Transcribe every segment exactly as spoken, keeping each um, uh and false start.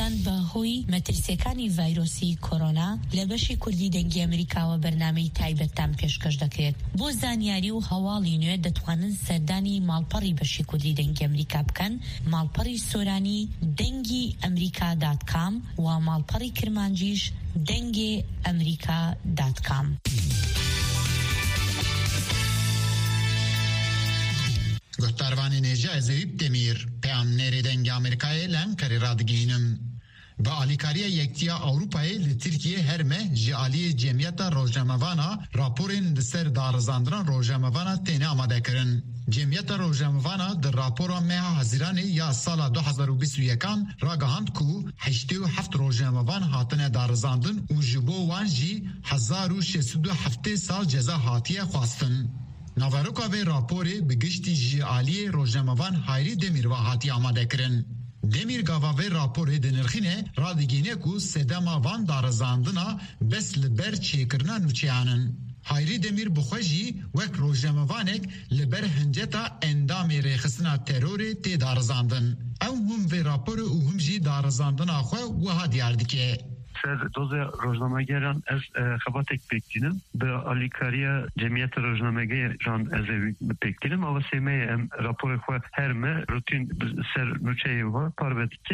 کوردستان بە هۆی مەترسیەکانی ڤایرۆسی کۆرۆنا لە بەشی کوردی دەنگی ئەمریکاوە بەرنامەی تایبەتتان پێشکەش دەکرێت. بۆ زانیاری و هەواڵی نوێ دەتوانن سەردانی ماڵپەڕی بەشی کوردی دەنگی ئەمریکا بکەن، ماڵپەڕی سۆرانی دەنگی ئەمریکا دات کام و ماڵپەڕی کرمانجیش دەنگی ئەمریکا دات کام. گفتاروانی نێژە ئەزەویب دەمیر پەیامنێرێ دەنگی ئەمریکایە لە ئەنکەرە ڕادگەینم. بە ئالیکاریە یەکتیا ئەوروپایە لە تورکیە هەرمە ji aliyê cemiyeta rojnamevana raporên li ser darezandinan rojnamevana têne amadekirin. Cemiyeta rojnamevana di rapora meha Haziranê ya sala du hezar û bîst û yekan ragihand ku heştê û heft rojnamevan hatine darezandin û ji bo wan jî hezar û şêst û du heftê sal ceza hatiye xwastin. Navaroka vê raporê bi giştî ji aliyê rojnamevan Hayrî Demîr ve hatiye amadekirin. Demîr gava vê raporê dinirxîne radigîne ku sedema van darezandina bes li ber çêkirina nûçeyanin. Hayrî Demîr bixwe jî wek rojnamevanek li ber hinceta endamê rêxistina terorê tê darezandin. Ew hûn vê raporê û hûn jî darezandina xwe wiha diyar dike. سر دوز روزنامه‌گران از خباتک بکتینم به آلیکاریا جمعیت روزنامه‌گران از بکتینم اما سیمه ام راپور خو هر ما روتین سر نوچه و پاربتکن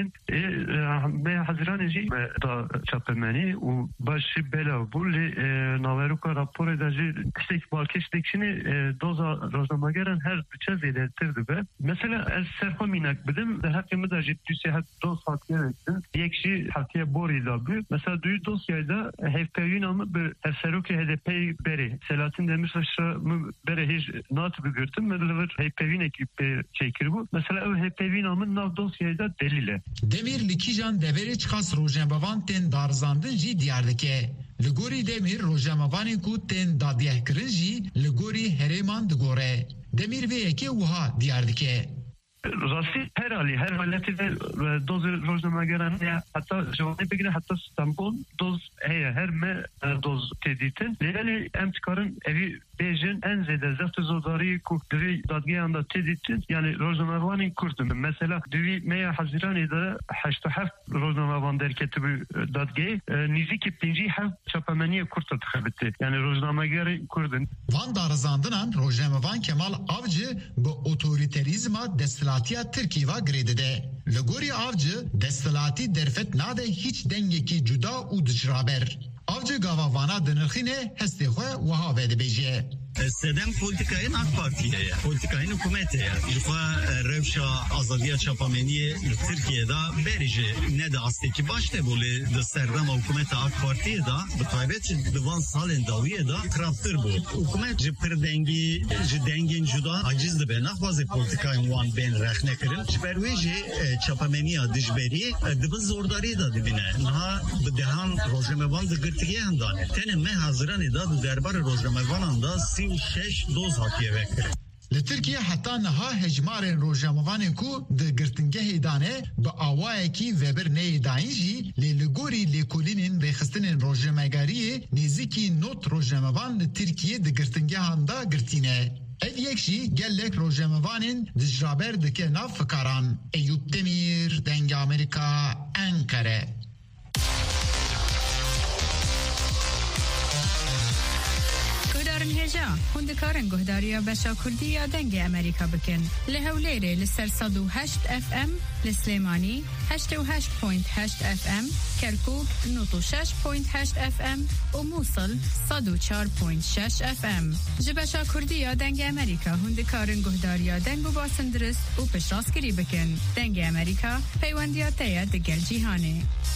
به حضران جی تا چاپمنی و باش بلا بول ناوروکا راپور داجی کشتک بالکش دکشنی دوز روزنامه‌گران هر بچه زیاده ترده به مثلا از سرخمینک بدم در حقی مداجی دوسیه هست دوز حاتیه بکتن یکشی حاتیه بوری لابی مثلا دوی dosyayda hevpeyün ama bir eseruki H D P beri Selahattin Demirtaş'a beri hiç not bir gördüm medlever hevpeyün ekip çekir bu mesela o hevpeyün ama nav dosyayda delile Demir likijan deveri çıkas rojnamavan ten darzandın jî diyardike Ligori Demir rojnamavanê ku tên dadiyehkirin jî ligori herêman digore Demir vê yekê wiha diyar dike Rasti her hali her haleti de doz roznamegeren ya hatta cevabı bugün hatta İstanbul doz heye her me doz teditin leyli em çıkarın evi bejin en zede zeft zodari ku dvi dadgeyanda teditin yani roznamevanin kurtun mesela dvi meya Haziran'da هشت و هفت روزنامه‌وان در کتاب دادگاه نزدیک پنج هفت çapamaniye kurta tıkabıttı. Yani roznamegeri kurdun. Van darzandınan roznamavan Kemal Avcı bu otoriterizma destilatiya Türkiye va gredede. Ligori Avcı destilati derfet nade hiç dengeki cuda u dışraber. Avcı gavavana dınırxine hestexwe wiha vedibêje. Sedem politikayın AK Parti'ye, politikayın hükümete, jixwe rewşa azadiya çapameniye Türkiye'de berici ne de asteki başta böyle de serdama hükümete AK Parti'ye da bu taybet divan salin daviye da kraftır bu. Hükümet jipir dengi, ji dengin juda acizdi be naxwaze politikayın wan ben rexne kirin. Jiperweji çapameniya dijberi dibin zordari da dibine. Naha bidehan rojnamevan da girtiye handan. Tene me Haziran'da da derbar rojnamevanan da şeş doz hatiye vekir. Li Tirkiye heta niha hejmarên rojnamevanên ku di girtingehê dane bi awayekî vebir neyê dayîn jî lê li gorî lêkolînên rêxistinên rojnamegeriyê nêzîkî not rojnamevan li Tirkiye di girtingehan da girtîne. Ev yek jî gelek rojnamevanên dijraber dike nav fikaran. Eyüp Demir, Dengê Amerika, Ankara. هجا هندکارن گهداریا بشا کردی یا دنگ امریکا بکن لهولیره لسر صد و هشت اف ام لسلیمانی هشت و هشت پوینت هشت اف ام کرکوک نوت و شش پوینت هشت اف ام و موصل صد و چار پوینت شش اف ام جبشا کردی یا دنگ امریکا هندکارن گهداریا دنگ و باسندرس و پشراسکری بکن دنگ امریکا پیوندیا تیا دگل جیهانه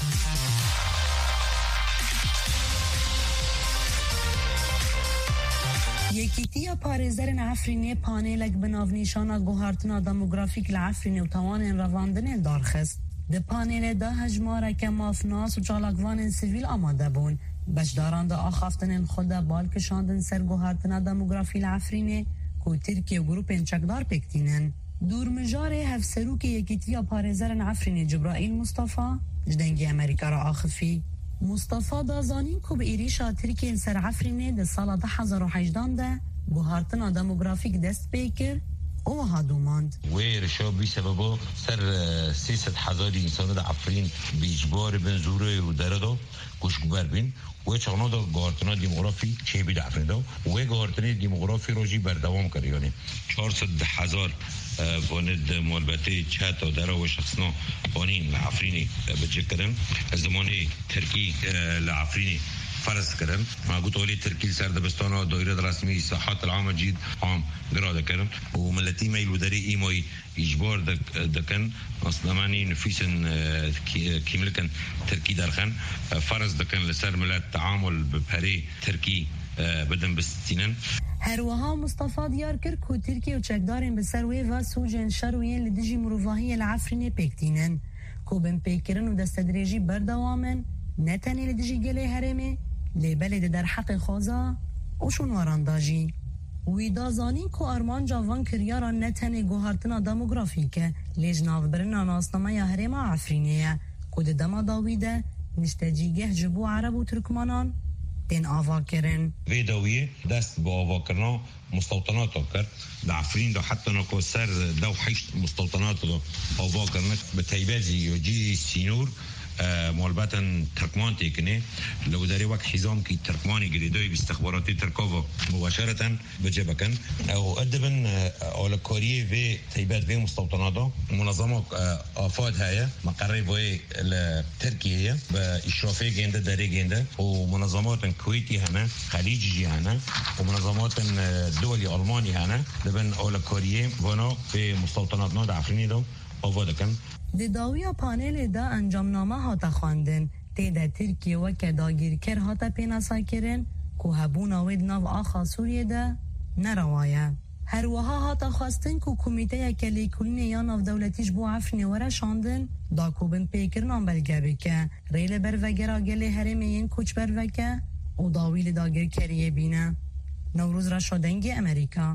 یکیتیا پارێزەرن عفرینێ پانێلek bi navnîşana guhartina demografîk li Efrînê û tawanên revandinê darxist. Di panêlê de hejmareke mafnas û çalakvanên sivîl amade bûn. Beşdaran da axaftinên xwe de bal kişandin ser guhartina demografî li Efrînê ku Tirkiye grûpên çekdar pêktînin. Dûrmijarê hevserûkê yekîtiya parêzerên Efrînê Cibraîl Mustafa ji dengê Amerîka ra axifî. Mustafa da zanîn ku bi êrişa Tirkiyeyên ser Efrînê di sala du hezar û hejdê de guhartina demografîk dest pê kir او هادوماند ويرشو بسببه سر سياسة حضاري إنسان دا عفرين بإجبار بنزوره ودردو كشكبر بين وچانو دا گارتنا دیموگرافی چه بید عفرین دا و گارتنی دیموگرافی رو جی بردوام کرد یعنی چهارصد هزار واند مالبته چهت و درا و شخصنا وانین لعفرینی بجه کردن زمانی ترکی لعفرینی فرض کردن ما قلت ولي تركيز سر دبستان دائره رسمي صحات العامه جديد عام قراده کردن و ملتي ميل وداري ايماي اجبار دك دكن اصلا ماني نفيسن كيملكن تركي درخن فرض دكن لسر ملت تعامل ببري تركي بدن بستینن هروها مصطفى دیار کرد که ترکیه و چکدارین به سروی و سوجن شروین لدیجی مروفاهی العفرین پیکتینن که بن پیکرن و دستدریجی بردوامن نتنی لدیجی گلی هرمه لیبلد در حق خوزا اوشون وارانداجی ویدا زانین که ارمان جوان کریاران نتنی گوهرتنا دموگرافیکه لیج نافبرنا ناسنامه یا هرم عفرینیه که دما داویده نشتجیگه جبو عرب و ترکمانان دین آوا کرن ویداویه دست با آوا کرنا مستوطنات ها کرد در عفرین دا حتی نکو سر دو حیشت مستوطنات دا آوا کرنک به تیبازی یا جی سینور مالباتن ترکمان تیکنه لو داری وقت حزام کی ترکمانی گریدوی باستخباراتی ترکاوا مباشرتا بجبکن او ادبن اولکاریه و تیبات و مستوطناتا منظمه آفاد هایا مقرر وی ترکیه با اشرافی گنده داری گنده و منظمات کویتی هنه خلیجی هنه و منظمات دولی آلمانی هنه دبن اولکاریه وانا و مستوطناتنا در عفرینی دو آفاد کن دی داویا پانل دا انجام نامه هاتا خواندن تی دا ترکیه و که داگیر کر هاتا پیناسا کرن که هبون آوید ناو آخا سوریه دا نروایه هر وها هاتا خواستن که کمیته کلی کلین یا ناو دولتیش بو عفرین وره شاندن دا کوبن پیکر نام بلگه بکه ریل بر وگرا گلی هرمه ین کچ بر وکه و داویل داگیر کریه بینه نوروز را شدنگی امریکا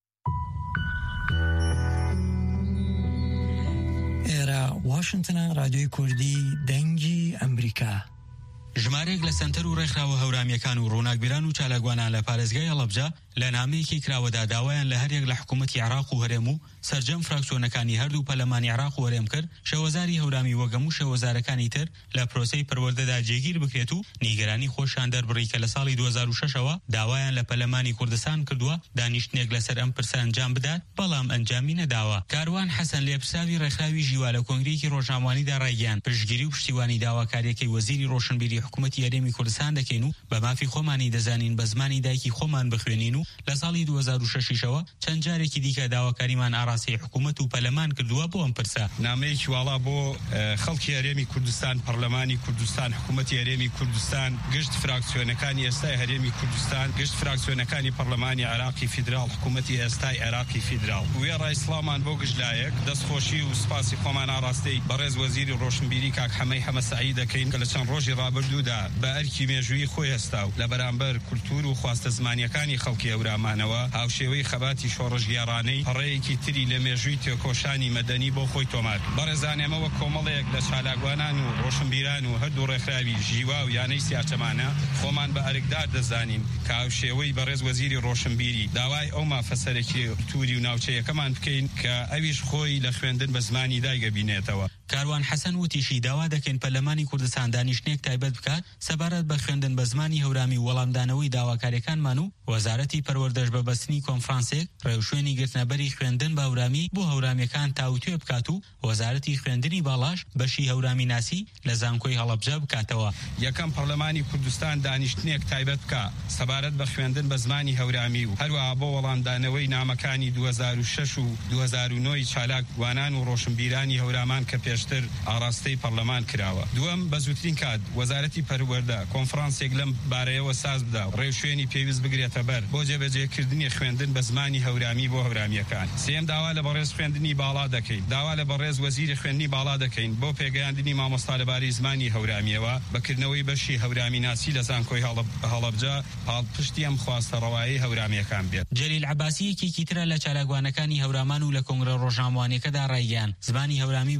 ایرا واشنطن رادیوی کوردی دنگی امریکا ژمارەیەک لە سنتەر و ڕێکخراوە هەورامیەکان و ڕووناکبیران و چالاکوانان لە پارێزگای هەڵەبجە لە نامەیەکی کراوەدا داوایان لە هەرێک لە حکوومەتی عێراق و هەرێم و سەرجەم فراکسیۆنەکانی هەردوو پەرلەمانی عێراق و هەرێم کرد شێوەزاری هەورامی وەگەم و شێوەزارەکانی تر لە پرۆسەی پەروەردەدا جێگیر بکرێت و نیگەرانی خۆشیان دەربڕی کە لە ساڵی دوو هەزار و شەشەوە داوایان لە پەرلەمانی کوردستان کردووە دانیشتنێک لەسەر ئەم پرسە ئەنجام بدات بەڵام ئەنجامی نەداوە. کاروان حەسەن لێپرساوی ڕێکخراوی ژیوا لە کۆنگرەیەکی ڕۆژنامەوانیدا ڕایگەیاند پشتگیری و پشتیوانی داواکاریەکەی وەزیری ڕۆشنبیری حکوومەتی هەرێمی کوردستان دەکەین و بە مافی خۆمانی دەزانین بە زمانی دایکی خۆمان بخوێنین و لە ساڵی دوو هەزار و شەشەوە چەند جارێکی دیکە داواکاریمان ئاڕاستی حکوومەت و پەرلەمان کردووە بۆ ئەم پرسە. نامەیەکی واڵا بۆ خەڵکی هەرێمی کوردستان پەرلەمانی کوردستان حکوومەتی هەرێمی کوردستان گشت فراکسیۆنەکانی ئێستای هەرێمی کوردستان گشت فراکسیۆنەکانی پەرلەمانی عێراقی فیدرال حکوومەتی ئێستای عێراقی فیدرال وێ ڕایسڵامان بۆ گشتلایەک دەستخۆشی و سپاسی خۆمان ئاڕاستەی بەڕێز وەزیری ڕۆشنبیری کاک حەمەی حەمەسەعید دەکەین کە لە چەند ڕۆژی ڕابردوودا بە ئەرکی مێژووی خۆی هەستا و لە بەرامبەر کولتور و خواستە زمانیەکانی خەڵکی هەورامانەوە هاوشێوەی خەباتی شۆڕژگێڕانەی هەڕەیەکی تری لە مێژووی تێکۆشانی مەدەنی بۆ خۆی تۆمار بەڕێزانێمەوە کۆمەڵێک لە چالاکوانان و ڕۆشنبیران و هەردوو ڕێکخراوی ژیوا و یانەی سیاچەمانە خۆمان بە ئەرکدار دەزانین کە هاوشێوەی بەڕێز وەزیری ڕۆشنبیری داوای ئەو مافەسەرێکی توری و ناوچەیەکەمان بکەین کە ئەویش خۆی لە خوێندن بە زمانی دایگەبینێتەوە. کاروان حەسەن وتیشی داوا دەکەین پەرلەمانی کوردستان دانیشتنێک تایبەت بکات سەبارەت بە خوێندن بە زمانی هەورامی وەڵامدانەوەی داواکاریەکانمان و وەزارەتی پەروەردەش بەبەستنی کۆنفرانسێک ڕێوشوێنی گرتنەبەری خوێندن بە هەورامی بۆ هەورامیەکان تاوتوێ بکات و وەزارەتی خوێندنی باڵاش بەشی هەورامی ناسی لە زانکۆی هەڵەبجە بکاتەوە. یەکەم پەرلەمانی کوردستان دانیشتنێک تایبەت بکە سەبارەت بە خوێندن بە زمانی هەورامی و هەروەها بۆ وەڵامدانەوەی نامەکانی دوو هەزار و شەش و دوو هەزار و نۆ چالاکوانان و ڕۆشنبیرانی هەورامان کە پێشتر ئاڕاستەی پەرلەمان کراوە. دووەم بە زووترین کات وەزارەتی پەروەردە کۆنفرانسێک لەم بارەیەوە ساز بدا و ڕێوشوێنی پێویست بگرێتە بەر بۆ جێبەجێکردنی خوێندن بە زمانی هەورامی بۆ هەورامیەکان. سێم داوا لە بەڕێز خوێندنی باڵا دەکەین داوا لە بەڕێز وەزیری خوێندنی باڵا دەکەین بۆ پێگەیاندنی مامۆستا لەبارەی زمانی هەورامیەوە بەکردنەوەی بەشی هەورامی ناسی لە زانکۆی هەڵەبجە پاڵپشتی ئەم خواستە ڕەوایی هەورامیەکان بێت. جەلیل عەباسیەکێکی ترە لە چالاکوانەکانی هەورامان و لە کۆنگرە ڕۆژنامەوانیەکەدا ڕایگەیاند زمانی هەورامی بە پشت بە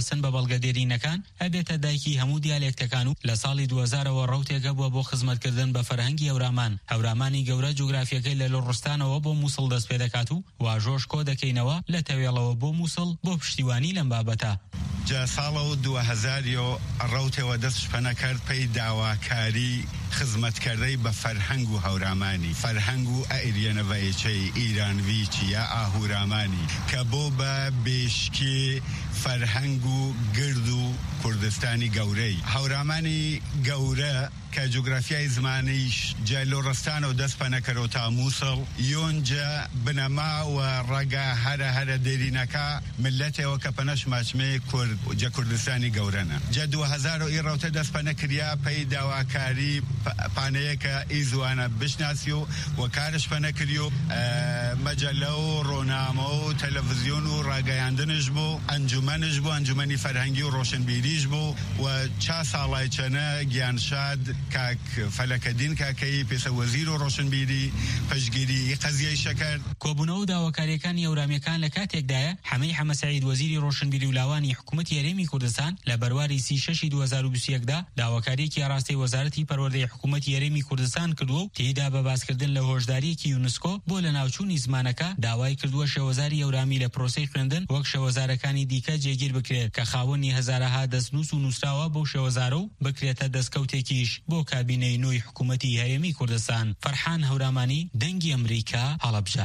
وابەستن بە بەڵگەدێرینەکان ئەبێتە دایکی هەموو دیالێکتەکان و لە ساڵی دوو هەزارەوە ڕەوتێکە بووە بۆ خزمەتکردن بە فەرهەنگی هەورامان. هەورامانی گەورە جوگرافیەکەی لە لۆڕستانەوە بۆ مووسڵ دەست پێ دەکات و واژۆش کۆ دەکەینەوە لە تەوێڵەوە بۆ مووسڵ بۆ پشتیوانی لەم بابەتە. جا ساڵە و دوو هەزاریۆ ڕەوتێەوە دەست شپەنە کرد پێی داواکاری خزمەتکردەی بە فەرهەنگ و هەورامانی فەرهەنگ و ئەئیریەنەڤەیەچەی ئیرانڤیچی یا ئاهورامانی کە بۆ بە بێشکی فەرهەنگ و گرد و کوردستانی گەورەی هەورامانی گەورە کە جوگرافیای زمانیش جا لۆڕستانە و دەست پەنەکەرەوە تا مووسڵ یۆنجا بنەما و ڕەگا هەرە هەرە دێرینەکە ملەتێەوە کە پەنەش ماچمەی کورد جا کوردستانی گەورەنە جا دوو هەزار و ئیڕەوتە دەست پەنەکریا پێی داواکاری پانەیەکە ئیزوانە بشناسی و وەکارش پەنەکردی و مەجەلە و ڕۆنامە و تەلەڤیزیۆن و ڕاگەیاندنش بوو ئەنجومەنش بوو ئەنجومەنی فەرهەنگی و ڕۆشنبیریش بوو و چا ساڵای چەنە گیانشاد کاک فەلەکەدین کاکەی پێسە وەزیر و ڕۆشنبیری پشگیری قەزیەی شەکرد. کۆبوونەوە و داواکاریەکانی هەورامەکان لە کاتێکدایە حەمەی حەمە سەعید وەزیری ڕۆشنبیری و لاوانی حکوومەتی هەرێمی کوردستان لە بەرواری سی شەشی دوو هەزار و بیست و یەکدا داواکاریەکی ڕاستی وەزارەتی پەروەردەی حکوومەتی هەرێمی کوردستان کردووە و تێیدا بە باسکردن لە هۆشداریەکی یونسکۆ بۆ لە ناوچوونی زمانەکە داوای کردووە شێوەزاری هەورامی لە پرۆسەی خوێندن وەک شێوەزارەکانی دیکە جێگیر بکرێت کە خاوەنی هەزارەها دەستنووس و نووسراوە بۆ شێوەزارە و بکرێتە دەستکەوتێکیش بۆ کابینەی نوێی حکوومەتی هەرێمی کوردستان. فەرحان هەورامانی، دەنگی ئەمریکا، هەڵەبجە.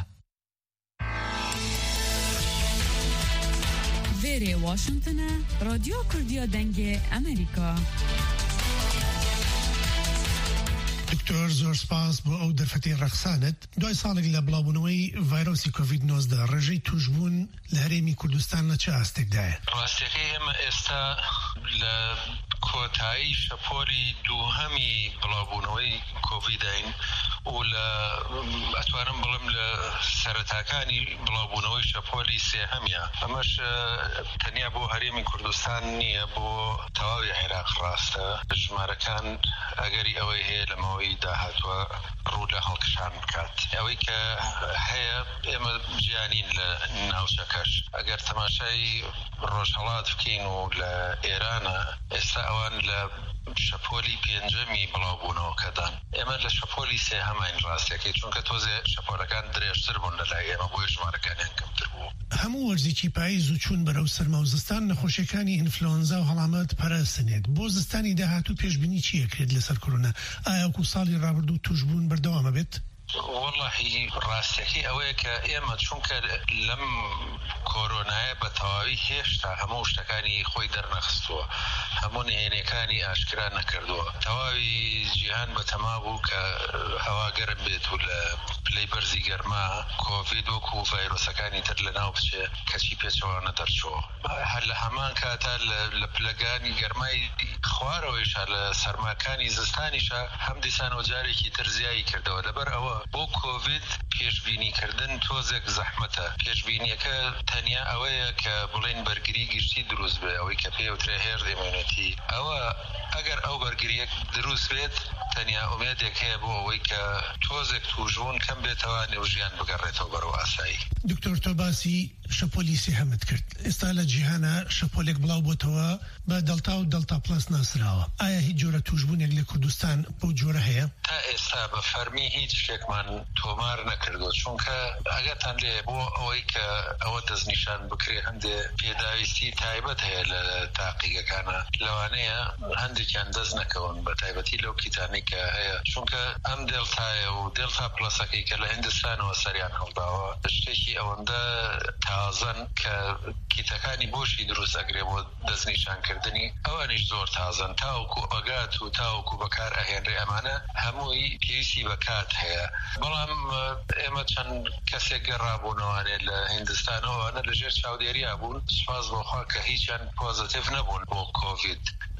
وێرێ واشنگتنە، رادیۆ کوردیە دەنگی ئەمریکا. دکتۆر زۆر سپاس بۆ ئەو دەرفەتی ڕەخسانت. دوای ساڵێک لە بڵاوبوونەوەی ڤایرۆسی کۆڤید نۆزدە ڕێژەی توشبوون لە هەرێمی کوردستان لە چه ئاستێکدایە؟ ڕاستیەکەی ئێمە ئێستا لە کۆتایی شەپۆلی دووهەمی بڵاوبوونەوەی کۆڤیدین و لە ئەتوانم بڵم لە سەرەتاکانی بڵاوبوونەوەی شەپۆلی سێهەمیە. ئەمەش تەنیا بۆ هەرێمی کوردستان نییە، بۆ تەواوی عێراق ڕاستە. ژمارەکان ئەگەری ئەوەی هەیە لەمەوەی داهاتوە ڕوو لە هەڵکشان بکات. ئەوەی کە هەیە ئێمە گیانین لە ناوچەکەش. ئەگەر تەماشای ڕۆژهەڵات بکەین و لە ئێرانە ئێستا ئەوان لە شەپۆلی پێنجەمی بڵاوبوونەوەکەدان، ئێمە لە شەپۆلی سێهەمین ڕاستیەکەی، چونکە تۆزێ شەپۆلەکان درێژتر بوون لەلای ئێمە بۆی ژمارەکانیان کەمتر بوو. هەموو وەرزێکی پاییز و چوون بەرەو سەرما و زستان نەخۆشیەکانی ئینفلۆنزا و هەڵامەت پەرەسنێت. بۆ زستانی داهاتوو پێشبینی چیەکرێت لەسەر کۆرۆنا؟ ئایا وەکو ساڵی ڕابردوو توشبوون بەردەوامە بێت؟ واللهی ڕاستیەکەی ئەوەیە کە ئێمە چونکە لەم کۆرۆنایە بە تەواوی هێشتا هەموو شتەکانی خۆی دەرنەخستووە، هەموو نهێنیەکانی ئاشکرا نەکردووە. تەواوی جیهان بە تەما بوو کە هەوا گەرم بێت و لە پلەی بەرزی گەرما کۆڤید وەکو ڤایرۆسەکانی تر لەناو بچێ کەچی پێچەوانە دەرچووە. هەر لە هەمان کاتا لە پلەگانی گەرمای خوارەوەیشە لە سەرماکانی زستانیشە هەم دیسانەوە جارێکی تر زیایی کردەوە. لەبەر ئەوە بۆ کۆڤید پێشبینیکردن تۆزێک زەحمەتە. پێشبینیەکە تەنیا ئەوەیە کە بڵێن بەرگری گشتی دروست بێ، ئەوەی کە پێوترێ هێرد ئیمونیتی. ئەوە ئەگەر ئەو بەرگریەک دروست بێت تەنیا ئومێدێک هەیە بۆ ئەوەی کە تۆزێک توشبوون کەم بێتەوە نێوژیان بگەڕێتەوە بەرەو ئاسایی. دکتۆر تۆ باسی شەپۆلی سێهەمت کرد. ئێستا لە جیهانە شەپۆلێک بڵاو بۆتەوە بە دەڵتا و دەڵتا پلس ناسراوە. ئایا هیچ جۆرە توشبوونێک لە کوردستان بۆ جۆرە هەیە؟ تا ئێستا بە فەرمی هیچ شتێکمان تۆمار نەکردو، چونکە ئەگەرتان لێ بۆ ئەوەی کە ئەوە دەستنیشان بکرێ هەندێ پێداویستی تایبەت هەیە لە تاقیگەکانە، لەوانەیە هەندێکیان دەست نەکەون بە تایبەتی لەو کیتانی کە هەیە، چونکە ئەم دڵتایە و دڵتا پلسەکەی کە لە هیندستانەوە سەریان هەڵداوە شتێکی ئەوەندە تازەن کە کیتەکانی بۆشی دروست ئەگرێ بۆ دەستنیشانکردنی ئەوانیش زۆر تازەن، تاوەکو ئەگات و تاوەکو بەکار ئەهێنرێ. ئەمانە هەمووی پێویستی بەکات هەیە. بەڵام ئێمە چەند کەسێک گەڕابوونەوانێ لە هیندستانەوەوانە لەژێر چاودێریا بوون، سوپاس بۆخوا کە هیچیان پۆزتیڤ نەبوون بۆ کۆڤید.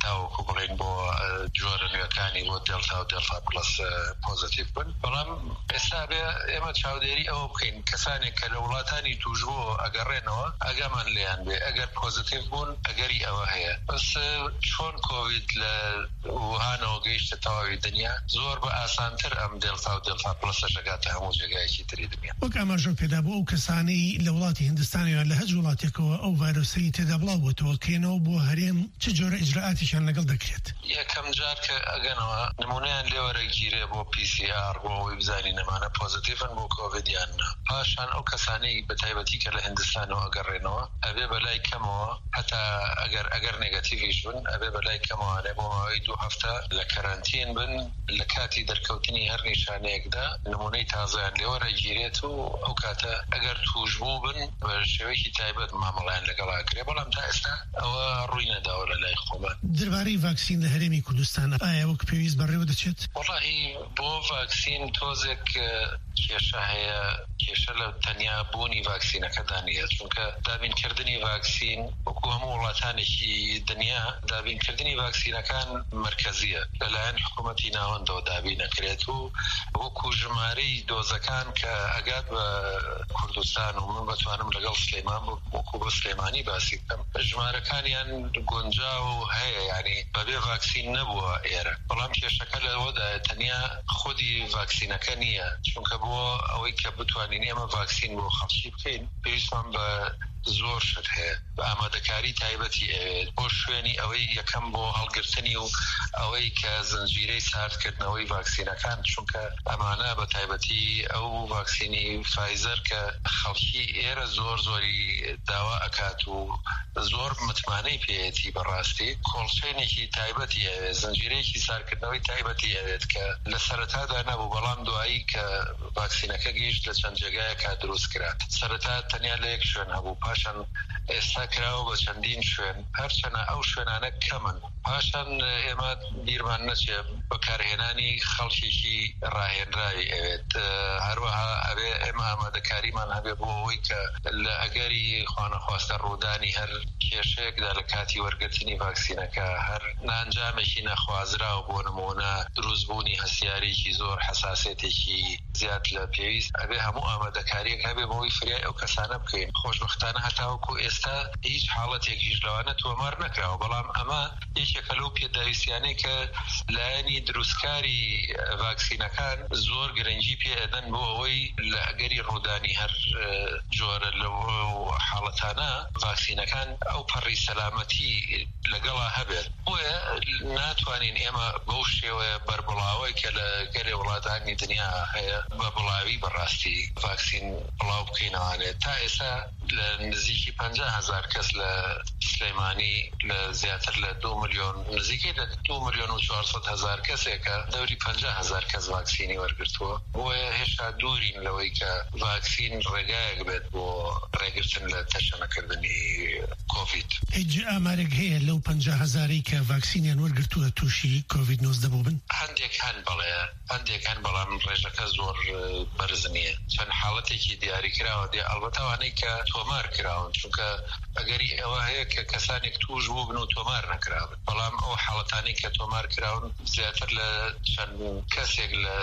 تاوەکو بڵێن بۆ جۆرە نوێەکانی بۆ دلتا و دلتا پلس پۆزیتیڤ بن. بەڵام ئێستا بێ ئێمە چاودێری ئەوە بکەین کەسانێک کە لە وڵاتانی توشبوو ئەگەڕێنەوە ئەگەمان لێیان بێ ئەگەر پۆزیتیڤ بوون ئەگەری ئەوە هەیە. بەس چۆن کۆڤید لە ووهانەوە گەیشتە تەواوی دنیا زۆر بە ئاسانتر ئەم دلتا و دلتا پلسە ژەگاتە هەموو جێگایەکی تری دنیا. وەک ئاماژە پێدا بۆ ئەو کەسانەی لە وڵاتی هیندستانیان لە هەج وڵاتێکەوە ئەو ڤایرۆسی تێدا بڵاو بووەوە کێنەوە بۆ هەرێم چ جۆرە ئیجراعاتیشان لەگەڵ دەکرێت؟ یەکەم جار کە ئەگەنەوە نمونەیان لێوەرەگیرێ بۆ پی سی ئار بۆ ئەوەی بزانی نەمانە پۆزیتیڤن بۆ کۆڤیدیان نا. پاشان ئەو کەسانەی بەتایبەتی کە لە هیندستانەوە ئەگەڕێنەوە ئەبێ بەلای کەمەوە هەتا ئەگەر ئەگەر نێگەتیڤیش بن ئەبێ بەلای کەمەوانێ بۆ ماوەی دوو هەفتە لە کەرانتین بن لە کاتی دەرکەوتنی هەر نیشانەیەکدا نمونەی تازایان لێوەرەگیرێت و ئەو کاتە ئەگەر توشبوو بن بە شێوەیەکی تایبەت مامەڵیان لەگەڵاکرێ. بەڵام تا ئێستا ئەوە ڕووی نەداوە لە لای خۆمان. دەربارەی ڤاکسین لە هەرێمی کوردستان ئایا وەک پێویست بەڕێوە دەچێت؟ وەڵاهی بۆ ڤاکسین تۆزێک کێشە هەیە، کێشە لە تەنیا بوونی ڤاکسینەکەدا نیە، چونکە دابینکردنی ڤاکسین وەکو هەموو وڵاتانێکی دنیا دابینکردنی ڤاکسینەکان مرکزیە لەلایەن حکوومەتی ناوەندەوە دابین نەکرێت و وەکو ژمارەی دۆزەکان کە ئەگات بە کوردستان و من بەتوانم لەگەڵ سلێمان وەکو بە سلێمانی باسی بکەم ژمارەکانیان گونجاو هەیە، یعنی بەبێ ڤاکسین نەبووە ئێرە. بەڵام کێشەکە لەوەدایە تەنیا خودی ڤاکسینەکە نییە، چونکە بۆ ئەوەی کە بتوانین ئێمە ڤاکسین بۆ خەڵکی بکەین پێویستمان بە زۆر شت هەیە، بە ئامادەکاری تایبەتی ئەوێت بۆ شوێنی ئەوەی یەکەم بۆ هەڵگرتنی و ئەوەی کە زنجیرەی ساردکردنەوەی ڤاکسینەکان، چونکە ئەمانە بە تایبەتی ئەو ڤاکسینی فایزەر کە خەڵکی ئێرە زۆر زۆری داوا ئەکات و زۆر متمانەی پێیەتی بەڕاستی کۆڵچێنێکی تایبەتی ئەوێت، زنجیرەیەکی ساردکردنەوەی تایبەتی ئەوێت کە لە سەرەتادا نەبوو، بەڵام دوایی کە ڤاکسینەکە گەیشت لە چەند جێگایەکە دروست کرا. سەرەتا تەنیا لە یەک شوێن هەبوو، پاشان ئێستا کراوە بە چەندین شوێن، هەرچەنە ئەو شوێنانە کەمن. پاشان ئێمە بیرمان نەچێ بەکارهێنانی خەڵکێکی ڕاهێنراوی ئەوێت. هەروەها ئەبێ ئێمە ئامادەکاریمان هەبێ بۆ ئەوەی کە لە ئەگەری خوانەخواستە ڕوودانی هەر کێشەیەکدا لە کاتی وەرگرتنی ڤاکسینەکە هەر نانجامێکی نەخوازراوە بۆ نمونە دروستبوونی هەستیارێکی زۆر حساسێتێکی زیاد لە پێویست، ئەبێ هەموو ئامادەکاریەک هەبێ بۆ ئەوەی فریای ئەو کەسانە بکەین. خۆشبەختانە هەتاوەکو ئێستا هیچ حاڵەتێکیش لەوانە تۆمار نەکراوە، بەڵام ئەمە یەکێکە لەو پێداویستیانەی کە لایەنی دروستکاری ڤاکسینەکان زۆر گرنگی پێ ئەدەن بۆ ئەوەی لە ئەگەری ڕوودانی هەر جۆرە لەو حاڵەتانە ڤاکسینەکان ئەو پەڕی سەلامەتی لەگەڵا هەبێت. بۆیە ناتوانین ئێمە بەو شێوەیە بەربڵاوی کە لە گەرێ وڵاتانی دنیا هەیە بە بڵاوی بەڕاستی ڤاکسین بڵاو بکەینەوانێت. تا ئێستا لە نزیکی پەنجا هەزار کەس لە سلێمانی لە زیاتر لە دو ملیۆن نزیکەی لە دو ملیۆن و چوارسەد هەزار کەسێکە دەوری پەنجا هەزار کەس ڤاکسینی وەرگرتووە. بۆیە هێشتا دوورین لەوەی کە ڤاکسین ڕێگایەک بێت بۆ ڕێگرتن لە تەشەنەکردنی کۆڤید. هیچ ئامارێک هەیە لەو پەنجا هەزاری کە ڤاکسینیان وەرگرتووە تووشی کۆڤید نۆزدە بوو بن؟ هەندێک هەن بەڵێ هەندێک هەن، بەڵام ڕێژەکە زۆر بەرز نییە. چەند حاڵەتێکی دیاریکراوە دێ ئەڵبەتەوانەی کە تۆمار کراون، چونکە ئەگەری ئەوە هەیە کە کەسانێک توش بوو بن و تۆمار نەکراون، بەڵام ئەو حاڵەتانی کە تۆمار کراون زیاتر لە چەند کەسێک لە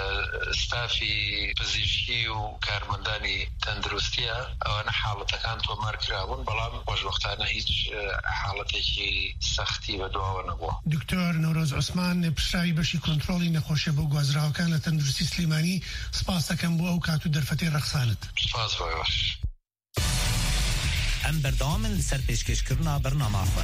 ستافی پزیشکی و کارمەندانی تەندروستیە ئەوانە حاڵەتەکان تۆمار کراون، بەڵام خۆشبەختانە هیچ حاڵەتێکی سەختی بەدواوە نەبووە. دکتۆر نەورۆز عوسمان، پشتراوی بەشی کۆنتڕۆڵی نەخۆشیە بۆ گوازراوەکان لە تەندروستی سلێمانی، سپاس دەکەم بۆ ئەو کات و دەرفەتەی ڕەخسانت. سپاس بۆ باش. ئەم بەردەوامن لەسەر پێشکەشکردنا بەرنامە خۆن.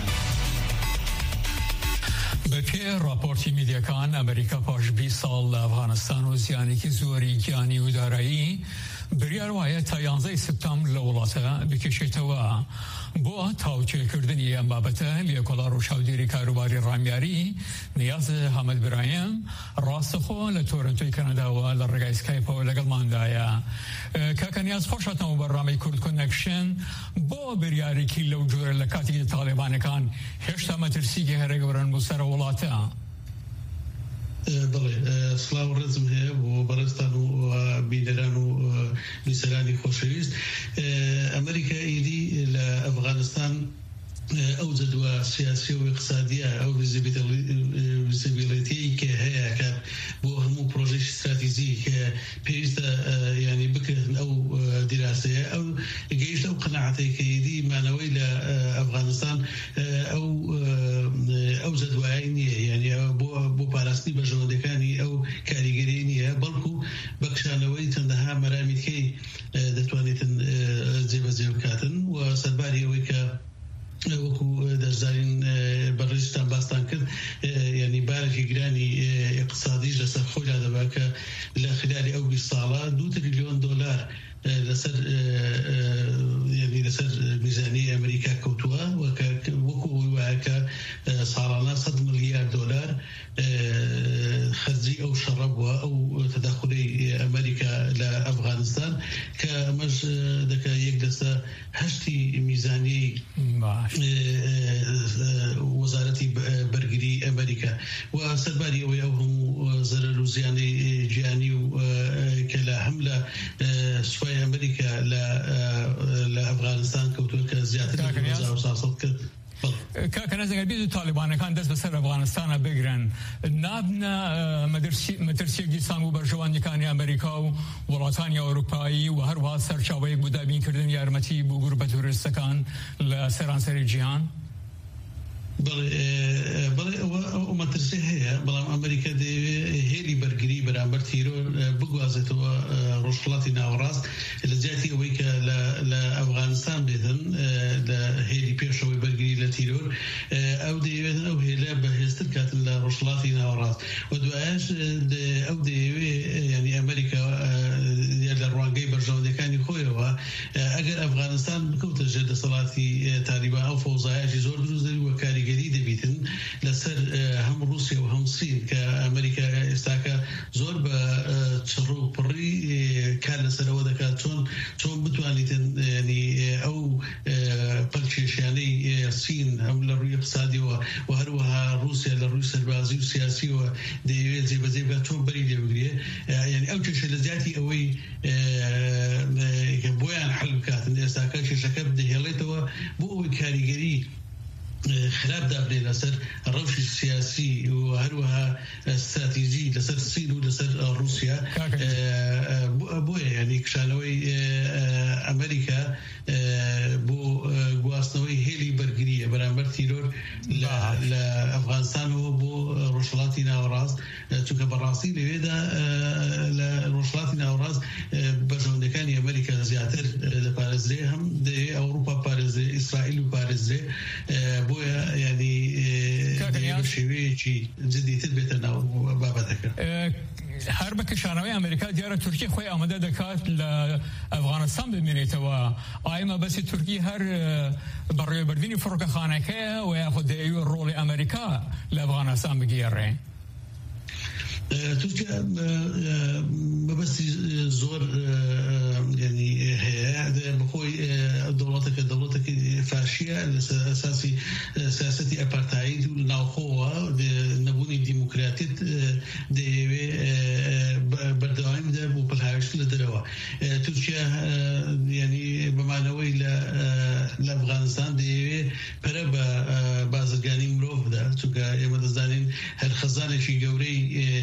بەپێ راپۆرتی میدیەکان ئەمریکا پاش بیست ساڵ لە ئەفغانستان و زیانێکی زۆری گیانی و دارایی بریار وایە تا یانزەی سپتامبر لە وڵاتە بکێشێتەوە. بۆ تاوچێکردنی ئەم بابەتە لێکۆڵا ڕۆژهاودێری کاروباری ڕامیاری نیاز حەمەد برایم ڕاستەخۆ لە تۆرنتۆی کەنەداوە لە ڕێگای سکایپەوە لەگەڵماندایە. کاکە نیاز خۆشاتەوە بەڕامەی کورد کۆنەکشن بۆ بریارێکی لەو جۆرە لە کاتێکی تاڵێبانەکان هێشتا مەترسیکی هەرە گەورەن بۆ سەرە وڵاتە. بڵێ سڵاو ڕێزم هەیە بۆ بەڕێستان و بینەران و بیسەرانی خۆشەویست. ئەمریکا ئیدی لە ئەفغانستان ئەو جدووە سیاسی و اقتصادیە ئەو ویزیبیلیتی کە هەیە کە بۆ هەموو پرۆژێکی استراتیژی کە پێویستە ینی بکردن ئەو دیراسەیە ئەو گەیشت ئەو قەناعەتەی کە دیمانەوەی لە ئەفغانستان ئەو ئەو جدوایە نییە ینی بۆ پاراستنی بەژەوەندەکانی ئەو کاریگەری نییە بەڵکو بەکشانەوەی چەندەها مەرامیتکەی دەتوانێتن جێبەجێ بکاتن و سەرباری ئەوەی کە وەکو دەشدارین بەڕێژتان باستان کرد ینی بارێکی گرانی اقتصادیش لەسەر خۆیدا دەبا کە لە خلالی ئەو بیست ساڵە دو تریلیۆن دۆلار لەسەر ینی لەسەر میزانی ئەمریکا کەوتووە وەکو وایە کە ساڵانە سەد ملیار دۆلار خەرجی ئەو شەڕە بووە ئەو تەداخلی ئەمریکا لە ئەفغانستان کە ئەمەش دەکە یەک دەستە هەشتی میزانی وەزارەتی بەرگری ئەمریکا و سەرباری ئەوەی ئەو هەموو زەرەر و زیانی گیانی و کە لە هەم لە سوپای ئەمریکا لە ئەفغانستان کەوتووە کە زیاتر کرد کاکە نەزەگەر بیت و تالیبانەکان دەست بەسەر ئەفغانستانە بگرن نابنە مەترسیەکی سام و بەرژەوانیەکانی ئەمریکا و وڵاتانی ئەوروپایی و هەروەها سەرچاوەیەک بۆ دابینکردن یارمەتی بۆ گروپە تۆریستەکان لە سەرانسەری جیهان بەڵێ بەڵێ ئەو مەترسی هەیە بەڵام ئەمریکا دەیەوێت هێلی بەرگری بەرامبەر تیرۆر بگوازێتەوە ڕۆژهەڵاتی ناوەڕاست لە جیاتی ئەوەی کە لە ئەفغانستان بێتن لە هێلی پێشەوەی بەرگری لە تیرۆر ئەو دەیەوێت ئەو هێلە بەهێزتر کاتن لە ڕۆژهەڵاتی ناوەڕاست و دوایش ئەو دەیەوێت ینی ئەمریکا لە ڕوانگەی بەرژەوەندەکانی خۆیەوە ئەگەر ئەفغانستان بکەوتە ژێر دەسەڵاتی تالیبان ئەو فەوزایەکی زۆر دروست و کاریگەری دەبیتن لەسەر هەم رووسیا و هەم سین کە ئەمریکا ئێستاکە زۆر بە چڕ و پڕی کار لەسەرەوە دەکات چۆن چۆن بتوانیتن ینی ئەو پەرکێشیانەی سین هەم لە ڕووی اقتصادیەوە و هەروەها رووسیا لە ڕووی سەربازی و سیاسیەوە دەیەوێت جێبەجێ بکات چۆن بەری لێ بگرێ ینی ئەو کێشە لە جیاتی ئەوەی بۆیان حەل بکاتن ئێستاکە کێشەکە بدەهێڵێتەوە بۆ ئەوەی کاریگەری خراپ دابنێ لەسەر ڕەوشی سیاسی و هەروەها استراتیژی لەسەر سین و لەسەر رووسیا بۆیە ینی کشانەوەی ئەمریکا بۆ گواستنەوەی هێلی بەرگریە بەرامبەر تیرۆر لە ئەفغانستانەوە بۆ ڕۆژهەڵاتی ناوەڕاست چونکە بەڕاستی لەوێدا لە ڕۆژهەڵاتی ناوەڕاست بەرژەوەندەکانی ئەمریکا زیاتر دەپارێزرێ هەم دەیەوێت ئەوروپا پارێزرێ ئیسرائیل و پارێزرێ بۆیە ینی شێوەیەکی جدیتر بێتە ناو بابەتەکە هەر بە کشانەوەی ئەمریکا دیارە تورکی خۆی ئامادە دەکات لە ئەفغانستان بمێنێتەوە ئایمە بەسی تورکی هەر بەڕێوەبردننی فڕۆکەخانەکەیە و یاخود دەیەوێت ڕۆڵی ئەمریکا لە ئەفغانستان بگێڕێ تورکیا بەبەستی زۆر ینی هەیە بخۆی دەوڵەتەکە دەوڵەتێکی فاشیە لەسەر ئەساسی سیاسەتی ئەپارتاید و ناوخۆوە نەبوونی دیموکراتیت دەیەوێت بەردەوامی بدە بۆ پەلهاوێشت لە دەرەوە تورکیا ینی بەمانەوەی لە ئەفغانستان دەیەوێت پەرە بە بازرگانی مرۆڤ بدە چونکە ئێمە دەزانین هەر خەزانێکی گەورەی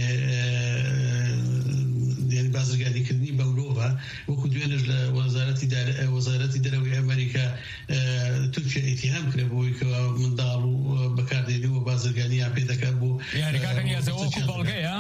ینی بازرگانیکردنی بە مرۆڤە وەکو دوێنێش لە وەزارەتی دەرەوەی ئەمریکا تورکیا ئیتیهام کرێ بۆی کە منداڵ و بەکاردێنی و بازرگانیان پێ دەکات بۆ یاریکاکەنیازەوەکو بەڵگەیە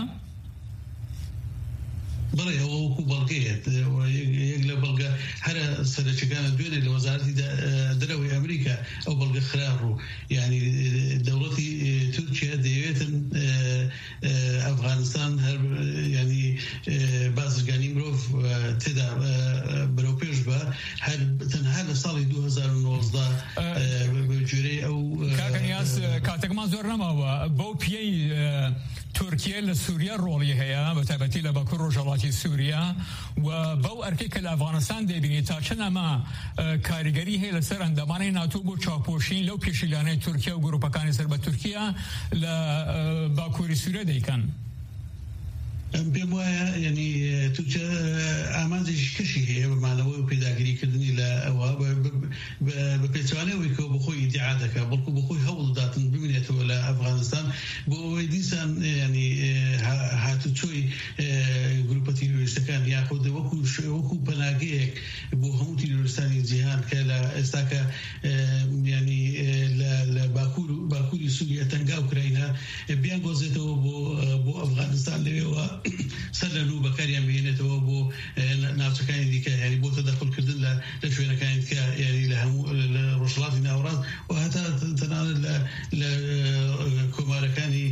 بڵێ ئەوە وەکو بەڵگەیەت یەک لە بەڵگە هەرە سەرچەکانە دوێنێ لە وەزارەتی دەرەوەی ئەمریکا ئەو بەڵگە خراپ ڕوو ینی دەوڵەتی تورکیا دەیەوێتن ئەفغانستان هەر ینی بازرگانی مرۆڤ تێدا بەرەو پێش بە هەر تەنها لە ساڵی دوو هەزار و نۆزدە بەجێرەی ئەو کاکەنیاز کاتێکمان زۆر نەماوە بەو پێی تورکیا لە سووریا ڕۆڵی هەیە بە تایبەتی لە باکوور ڕۆژهەڵاتی سووریا و بەو ئەرکەی کە لە ئەفغانستان دەبینێت تا چەند ئەمە کاریگەری هەیە لەسەر ئەندامانی ناتۆ بۆ چاوپۆشین لەو پێشیلانەی تورکیا و گروپەکانی سەر بە تورکیا لە باکووری سووریا دەیکەن پێم وایە ینی توچە ئامانجێکی کەشی هەیە بەمانەوەی و پێداگیریکردنی لە ئەوە بە پێچوانەوەی کە بخۆی ئیدعا دەکات بەڵکو بخۆی هەوڵداتن ببینێتەوە لە ئەفغانستان بۆ ئەوەی دیسان ینی هاتوچۆی گروپە تیرۆریستەکان یاخود وەکو وەکو پەناگەیەک بۆ هەموو تیرۆریستانی جیهان کە لە ئێستاکە ینی لە باکوور باکووری سووریا تەنگا ئوکراینە بیان گۆزێتەوە بۆ بۆ ئەفغانستان لەوێەوە سەر لە لوو بەکاریان بهێنێتەوە بۆ ناوچەکانی دیکە ینی بۆ تەدەخڵکردن لە شوێنەکانی دیکە ینی لە هەموو لە ڕۆژهەڵاتی ناوەڕاست و هەتا تەنانەت لە کۆمارەکانی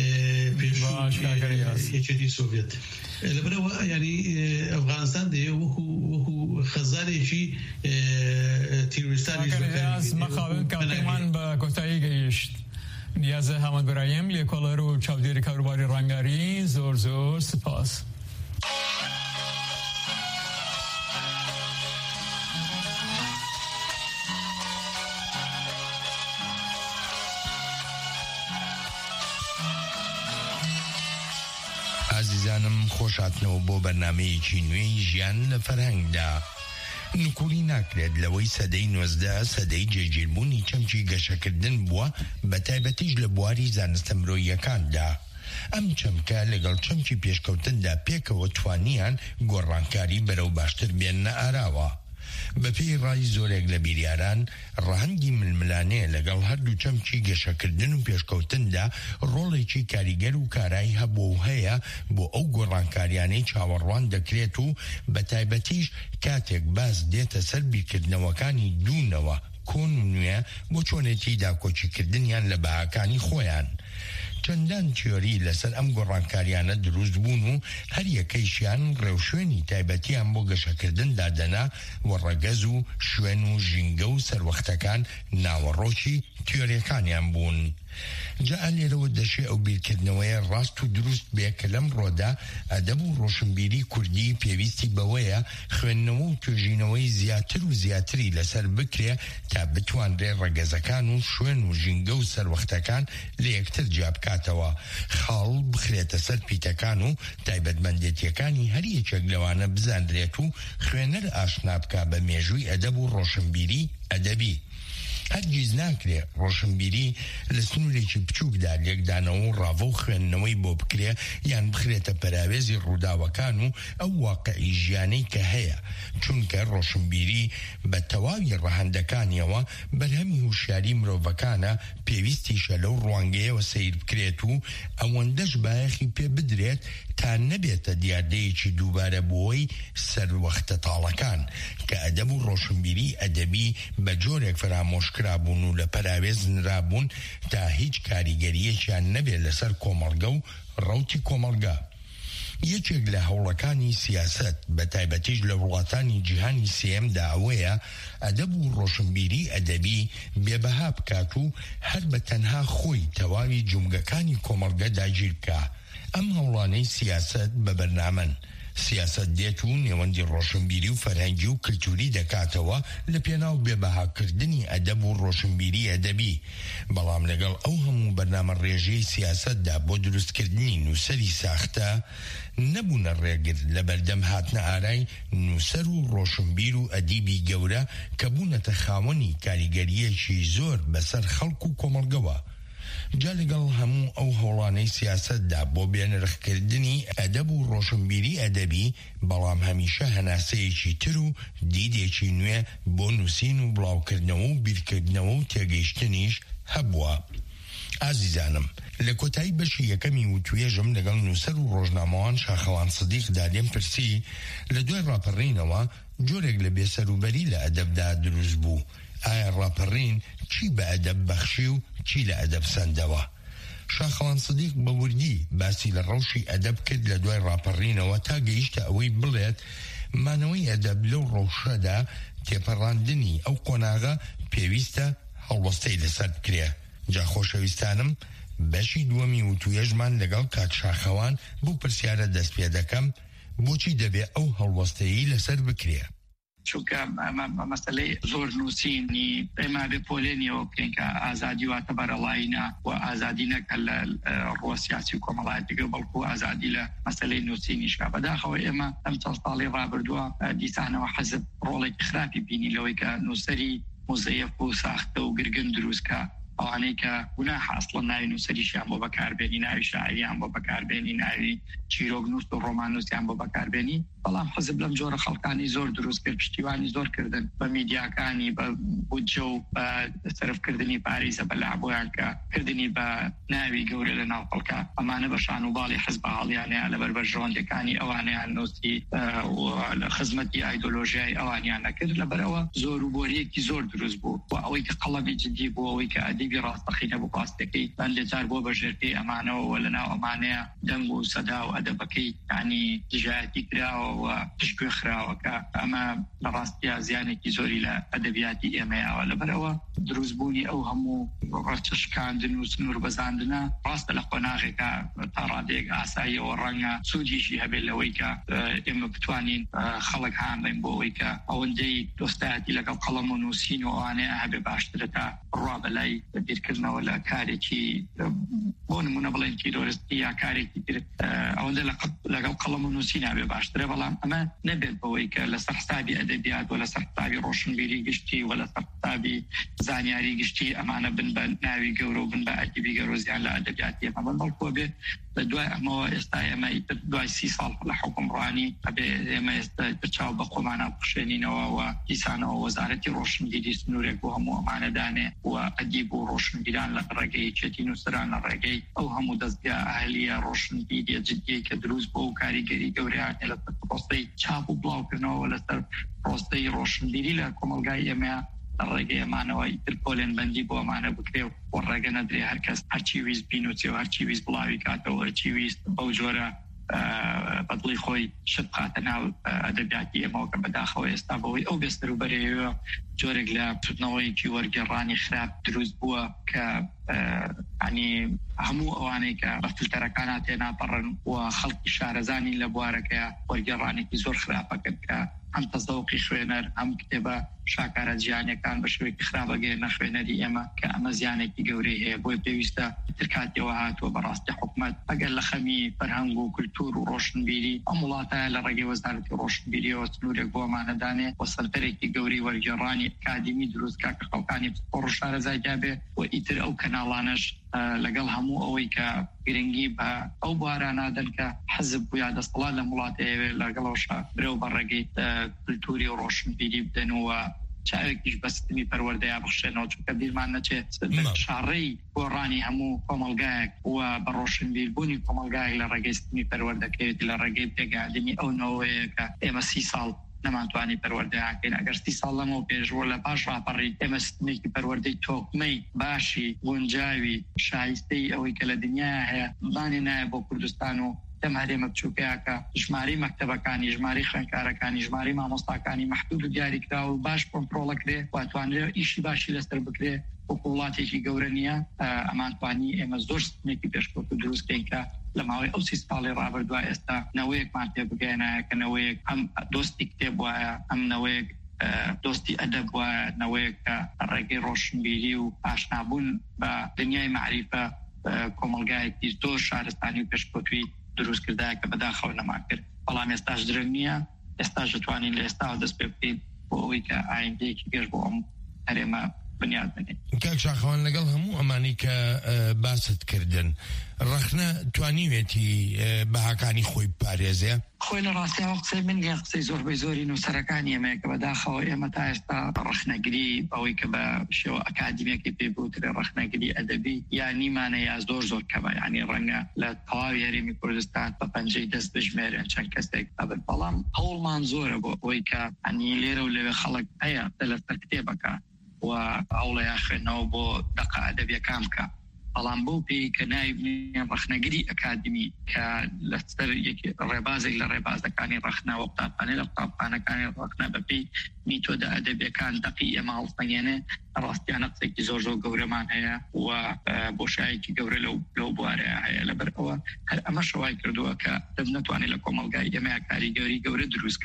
پێشوو یەکێتی سۆڤێت لەبەرەوە ینی ئەفغانستان دەیە وەکو وەکو خەزارێکی تیرۆریستانی مەخاوێن کاتێمان بە کۆتایی گەیشت نیازە هەمەد برایم لێکۆڵەر و چاودێری کاروباری ڕنگاری زۆر زۆر سپاس. عزیزانم خۆشاتنەوە بۆ بەرنامەیەکی نوێی ژیان لە فەرهەنگدا. نکولی ناکرێت لەوەی سەدەی نۆزدە سەدەی جێگیربوونی چەمکی گەشەکردن بووە بە تایبەتیش لە بواری زانستە مرۆییەکاندا. ئەم چەمکە لەگەڵ چەمکی پێشکەوتندا پێکەوە توانیان گۆڕانکاری بەرەو باشتر بێننە ئاراوە. بەپێی ڕای زۆرێک لە بیریاران ڕەهەنگی ململانەیە لەگەڵ هەردوو چەمکی گەشەکردن و پێشکەوتندا ڕۆڵێکی کاریگەر و کارایی هەبوو و هەیە بۆ ئەو گۆڕانکاریانەی چاوەڕوان دەکرێت و بە تایبەتیش کاتێک باس دێتە سەر بیرکردنەوەکانی دوونەوە کۆن و نوێ بۆ چۆنێتی داکۆچیکردنیان لە بەهاکانی خۆیان. چەندان تیۆری لەسەر ئەم گۆڕانکاریانە دروست بوون و هەر یەکەیشیان ڕێوشوێنی تایبەتیان بۆ گەشەکردن دادەنا و ڕەگەز و شوێن و ژینگە و سەروەختەکان ناوەڕۆکی تیۆریەکانیان بوون. جا لێرەوە دەشێ ئەو بیرکردنەوەیە ڕاست و دروست بێ کە لەم ڕۆدا ئەدەب و ڕۆشنبیری کوردی پێویستی بەوەیە خوێندنەوە و توێژینەوەی زیاتر و زیاتری لەسەر بکرێ تا بتوانرێ ڕەگەزەکان و شوێن و ژینگە و سەروەختەکان لە یەکتر جیابکاتەوە، خاڵ بخرێتە سەر پیتەکان و تایبەتمەندێتیەکانی هەر یەکێک لەوانە بزانرێت و خوێنەر ئاشنا بکا بە مێژووی ئەدەب و ڕۆشنبیری ئەدەبی. هەرگیز ناکرێ ڕۆشنبیری لە سنوورێکی بچووکدا لێکدانەوە و ڕاوە و خوێندنەوەی بۆ بکرێ یان بخرێتە پەراوێزی ڕووداوەکان و ئەو واقعی ژیانەی کە هەیە، چونکە ڕۆشنبیری بە تەواوی ڕەهەندەکانیەوە بەرهەمی هوشیاری مرۆڤەکانە پێویستیشە لەو ڕوانگەیەوە سیر بکرێت و ئەوەندەش بایەخی پێ بدرێت تا نەبێتە دیاردەیەکی دووبارە بۆی سەروەختە تاڵەکان کە ئەدەب و ڕۆشنبیری ئەدەبی بە جۆرێک فرامۆشکرابوون و لە پەراوێز نرابوون تا هیچ کاریگەریەکیان نەبێت لەسەر کۆمەڵگە و ڕەوتی کۆمەڵگە. یەکێک لە هەوڵەکانی سیاست بە تایبەتیش لە وڵاتانی جیهانی سێمدا ئەوەیە ئەدەب و ڕۆشنبیری ئەدەبی بێبەها بکات و هەر بە تەنها خۆی تەواوی جومگەکانی کۆمەڵگە داگیر بکە. ئەم هەوڵانەی سیاست بە بەرنامەن. سیاست دێت و نێوەندی ڕۆشنبیری و فەرهەنگی و کلتوری دەکاتەوە لە پێناو بێبەهاکردنی ئەدەب و ڕۆشنبیری ئەدەبی، بەڵام لەگەڵ ئەو هەموو بەرنامە ڕێژەی سیاستدا بۆ دروستکردنی نووسەری ساختە نەبوونە ڕێگر لە بەردەم هاتنە ئارای نووسەر و ڕۆشنبیر و ئەدیبی گەورە کە بوونەتە خاوەنی کاریگەریەکی زۆر بەسەر خەڵک و کۆمەڵگەوە. جا لەگەڵ هەموو ئەو هەوڵانەی سیاستدا بۆ بێنرخکردنی ئەدەب و ڕۆشنبیری ئەدەبی، بەڵام هەمیشە هەناسەیەکی تر و دیدێکی نوێ بۆ نووسین و بڵاوکردنەوە و بیرکردنەوە و تێگەیشتنیش هەبووە. ئازیزانم، لە کۆتایی بەشی یەکەمی وتوێژم لەگەڵ نووسەر و ڕۆژنامەوان شاخەوان سدیقدا لێم پرسی لە دوای ڕاپەڕینەوە جۆرێک لە بێسەروبەری لە ئەدەبدا دروست بوو. ئایا ڕاپەڕین چی بە ئەدەب بەخشی و چی لە ئەدەب سەندەوە؟ شاخەوان سدیق بە وردی باسی لە ڕەوشی ئەدەب کرد لە دوای ڕاپەڕینەوە تا گەیشتە ئەوەی بڵێت مانەوەی ئەدەب لەو ڕەوشەدا تێپەڕاندنی ئەو قۆناغە پێویستە هەڵوەستەی لەسەر بکرێ. جا خۆشەویستانم، بەشی دووەمی وتوێژمان لەگەڵ کات شاخەوان بۆ پرسیارە دەست پێ دەکەم بۆچی دەبێ ئەو هەڵوەستەیی لەسەر بکرێ. چونکە مەسەلەی زۆر نووسینی ئێمە بێ پۆلێنیەوە بکەین کە ئازادی واتە بەرەڵایینە و ئازادی نەکە لە ڕۆ سیاسی و کۆمەڵایەتیگە بەڵکو ئازادی لە مەسەلەی نووسینیشکا بەداخەوە ئێمە ئەم چەند ساڵی ڕابردووە دیسانەوە حەزب ڕۆڵێکی خراپی بینی لەوەی کە نووسەری مزەیەف و ساختە و گرگن دروستکە ئەوانەی کە گوناح ئەسڵەن ناوی نووسەریشیان بۆ بەکاربێنی ناوی شاعریان بۆ بەکاربێنی ناوی چیرۆک و ڕۆمانوسیان بۆ بەکاربێنی بەڵام حەزب لەم جۆرە خەڵکانی زۆر دروست کرد پشتیوانی زۆر کردن بە میدیاکانی بە بودجە و بە سەرفکردنی پارێزە بە لابۆیان کە کردنی بە ناوی گەورە لە ناو خەڵکە ئەمانە بە شان و باڵی حزب هەڵیانەیە لەبەر بەرژەوەندەکانی ئەوانیان نووسی لە خزمەتی ئایدۆلۆژیای ئەوانیان نەکرد لەبەرەوە زۆر و بۆریەکی زۆر دروست بوو و ئەوەی کە قەڵەمی جدی بوو ئەوەی کە ئەدیبی ڕاستەقینە بۆ پاستەکەی بەندێ جار بۆ بەژێرپێی ئەمانەوە لەناو ئەمانەیە دەنگ و سەدا و ئەدەبەکەی یعنی دژایەتی کراوە و پشتگوێ خراوەکە ئەمە بەڕاستیە زیانێکی زۆری لە ئەدەبیاتی ئێمەیەوە لەبەرەوە دروستبوونی ئەو هەموو ڕەچشکاندن و سنوور بەزاندنە ڕاستە لە قۆناغێکە تا ڕادێک ئاساییەوە ڕەنگە سوودیشی هەبێت لەوەی کە ئێمە بتوانین خەڵک هامبین بۆ ئەوەی کە ئەوەندەی دۆستایەتی لەگەڵ قەڵەم و نووسین و ئەوانەیە هەبێ باشترە تا ڕوا بەلای بیرکردنەوە لە کارێکی بۆ نمونە بڵێن تیرۆریستی یا کارێکی تر ئەوەندە لەگەڵ قەڵەم و نووسین هەبێ باشترە بەڵام ئەمە نەبێت بەوەی کە لەسەر حسابی ئەدەبیات و لەسەر حسابی ڕۆشنبیری گشتی و لەسەر حسابی زانیاری گشتی ئەمانە بن بە ناوی گەورە و بن بە ئەدیبی گەورە زیان لە ئەدەبیاتی ئەمە بن بەڵکو بێ لە دوای ئەمەوە ئێستا ئێمە دوای سی ساڵ لە حکومڕانی ئەبێ ئێمە ئێستا چاو بە خۆمانە بخشێنینەوە و دیسانەوە وەزارەتی ڕۆشنبیری سنوورێک بۆ هەموو ئەمانەدانێ و ئەدیب و ڕۆشنبیران لە ڕێگەی چێتی نووسران لە ڕێگەی ئەو هەموو دەستگا ئاهلیە ڕۆشنبیری جدیە کە دروست بۆ و کاریگەری گەورەیان لەسەر پرۆسەی چاپ و بڵاوکردنەوە لەسەر پرۆسەی ڕۆشنبیری لە کۆمەلگای ئێمە ڕێگەی ئەمانەوە ئیتر پۆلێن بەندی بۆ ئەمانە بکرێ و ڕێگە نەدرێ هەرکەس هەرچی ویست بینوچێ و هەرچی ویست بڵاوی کاتەوە هەرچی ویست بەو جۆرە بەدڵی خۆی شت قاتە ناو ئەدەبیاتی ئێمەوە کە بەداخەوە ئێستا بەوەی ئەو بێستر و بەرەوە جۆرێک لە پردنەوەیکی وەرگێڕانی خراپ دروست بووە کە ینی هەموو ئەوانەی کە بە فیلتەرەکانە تێناپەڕن و خەڵکی شارەزانی لە بوارەکەیە وەرگێڕانێکی زۆر خراپە کرد کە ئەم تەزەوقی خوێنەر ئەم کتێبە شاکارە جیانەکان بە شوێکی خراپەگەێنە خوێنەری ئێمە کە ئەمە زیانێکی گەورەی هەیە بۆی پێویستە ترکاتیەوە هاتووە بەڕاستی حکومەت ئەگەر لە خەمی فەرهەنگ و کولتور و ڕۆشنبیری ئەم وڵاتە لە ڕێگەی وەزارەتی ڕۆشنبیریەوە سنوورێک بۆ ئەمانەدانێ و سەرتەرێکی گەوری وەرگێڕانی ئەکادمی دروستکە کە خەڵکانی پڕ و شارەزای بێ و ئیتر ئەو کەناڵانەش لەگەڵ هەموو ئەوەی کە گرنگی بە ئەو بوارانادەن کە حەزب بوو یا دەسەڵات لە وڵاتەیە لەگەڵەوەشە برێو بە ڕێگەی کولتوری و ڕۆشنبیری بدەنەوە چاوێکیش بەستمی پەروەردەیە بخشێنەوە چونکە بیرمان نەچێت شاڕەی گۆڕانی هەموو کۆمەلگایەک و بە ڕۆشنبیربوونی کۆمەلگایەک لە ڕێگەی ستمی پەروەردەکەوێت لە ڕێگەی پێگادنی ئەو نەوەیە کە ئێمە سی ساڵ نەمانتوانی پەروەردەیەکەین ئەگەر سی ساڵ لەمەوە پێشوە لە پاش ڕاپەڕی ئێمە ستمێکی پەروەردەی تۆکمەی باشی گونجاوی شایستەی ئەوەی کە لە دنیا هەیە بانێ نایە بۆ کوردستان و تەمارێمە بچووکەکە ژماری مەکتەبەکانی ژماری خوێندکارەکانی ژماری مامۆستاکانی محدود و دیاریکرا و باش کۆنتڕۆڵەکرێ واتوانرێ ئیشی باشی لەسەر بکرێ وڵاتێکی گەورە نییە ئەمانتوانی ئێمە زۆر ستمێکی پێشکەوت و دروستکەین کە لە ماوەی ئەو سی ساڵی ڕابردووە ئێستا نەوەیەکمان پێ بگەێنایە کە نەوەیەک ئەم دۆستی کتێب وایە ئەم نەوەیەک دۆستی ئەدەب وایە نەوەیەک کە ڕێگەی ڕۆشنبیری و ئاشنابوون بە دنیای معریفە کۆمەلگایەکی زۆر شارستانی و پێشکەوتوی دروست کردایە کە بەداخەوە نەمان کرد بەڵام ئێستاش درەنگ نییە ئێستاش دەتوانین لە ئێستا دەست پێ بکەین بۆ ئەوەی کە ئایندەیەکی گەشت بۆ ئەم هەرێمە بنیاد بنێت. کاک شاخەوان لەگەڵ هەموو ئەمانی کە باست کردن ڕەخنە توانیوێتی بەهاکانی خۆی پارێزێ خۆی لە ڕاستیەوە قسەی من لێ قسەی زۆر بەی زۆری نووسەرەکانی ئێمە کە بەداخەوە ئێمە تا ئێستا ڕەخنەگری ئەوەی کە بە شێوە ئەکادیمێکی پێبووترێ ڕەخنەگری ئەدەبی یا نیمانە یا زۆر زۆر کەمە ینی ڕەنگە لە تەواوی هەرێمی کوردستان بە پەنجەی دەست بژمێرن چەند کەسێک ئەبن بەڵام هەوڵمان زۆرە بۆ ئەوەی کە ئەنی لێرە و لەوێ خەڵک هەیە لەسەر کتێبەکە و ئەوڵە یاخێنەوە بۆ دەقا ئەدەبیەکان بکە بەڵام بۆ پێی کە نایبنیان ڕەخنەگری ئەکادمی کە لەسەر ڕێبازێک لە ڕێبازەکانی ڕەخنەوە قوتابخانەی لە قوتابخانەکانی ڕەخنە بەپێی میتۆدە ئەدەبیەکان دەقی ئێمە هەڵسەنگێنێ ڕاستیانە قسێکی زۆر زۆر گەورەمان هەیە و بۆشایەکی گەورە لەو لەو بوارەیە هەیە لەبەر ئەوە هەر ئەمە شەوای کردووە کە دەم نەتوانێت لە کۆمەلگای ئێمە کاریگەری گەورە دروستکە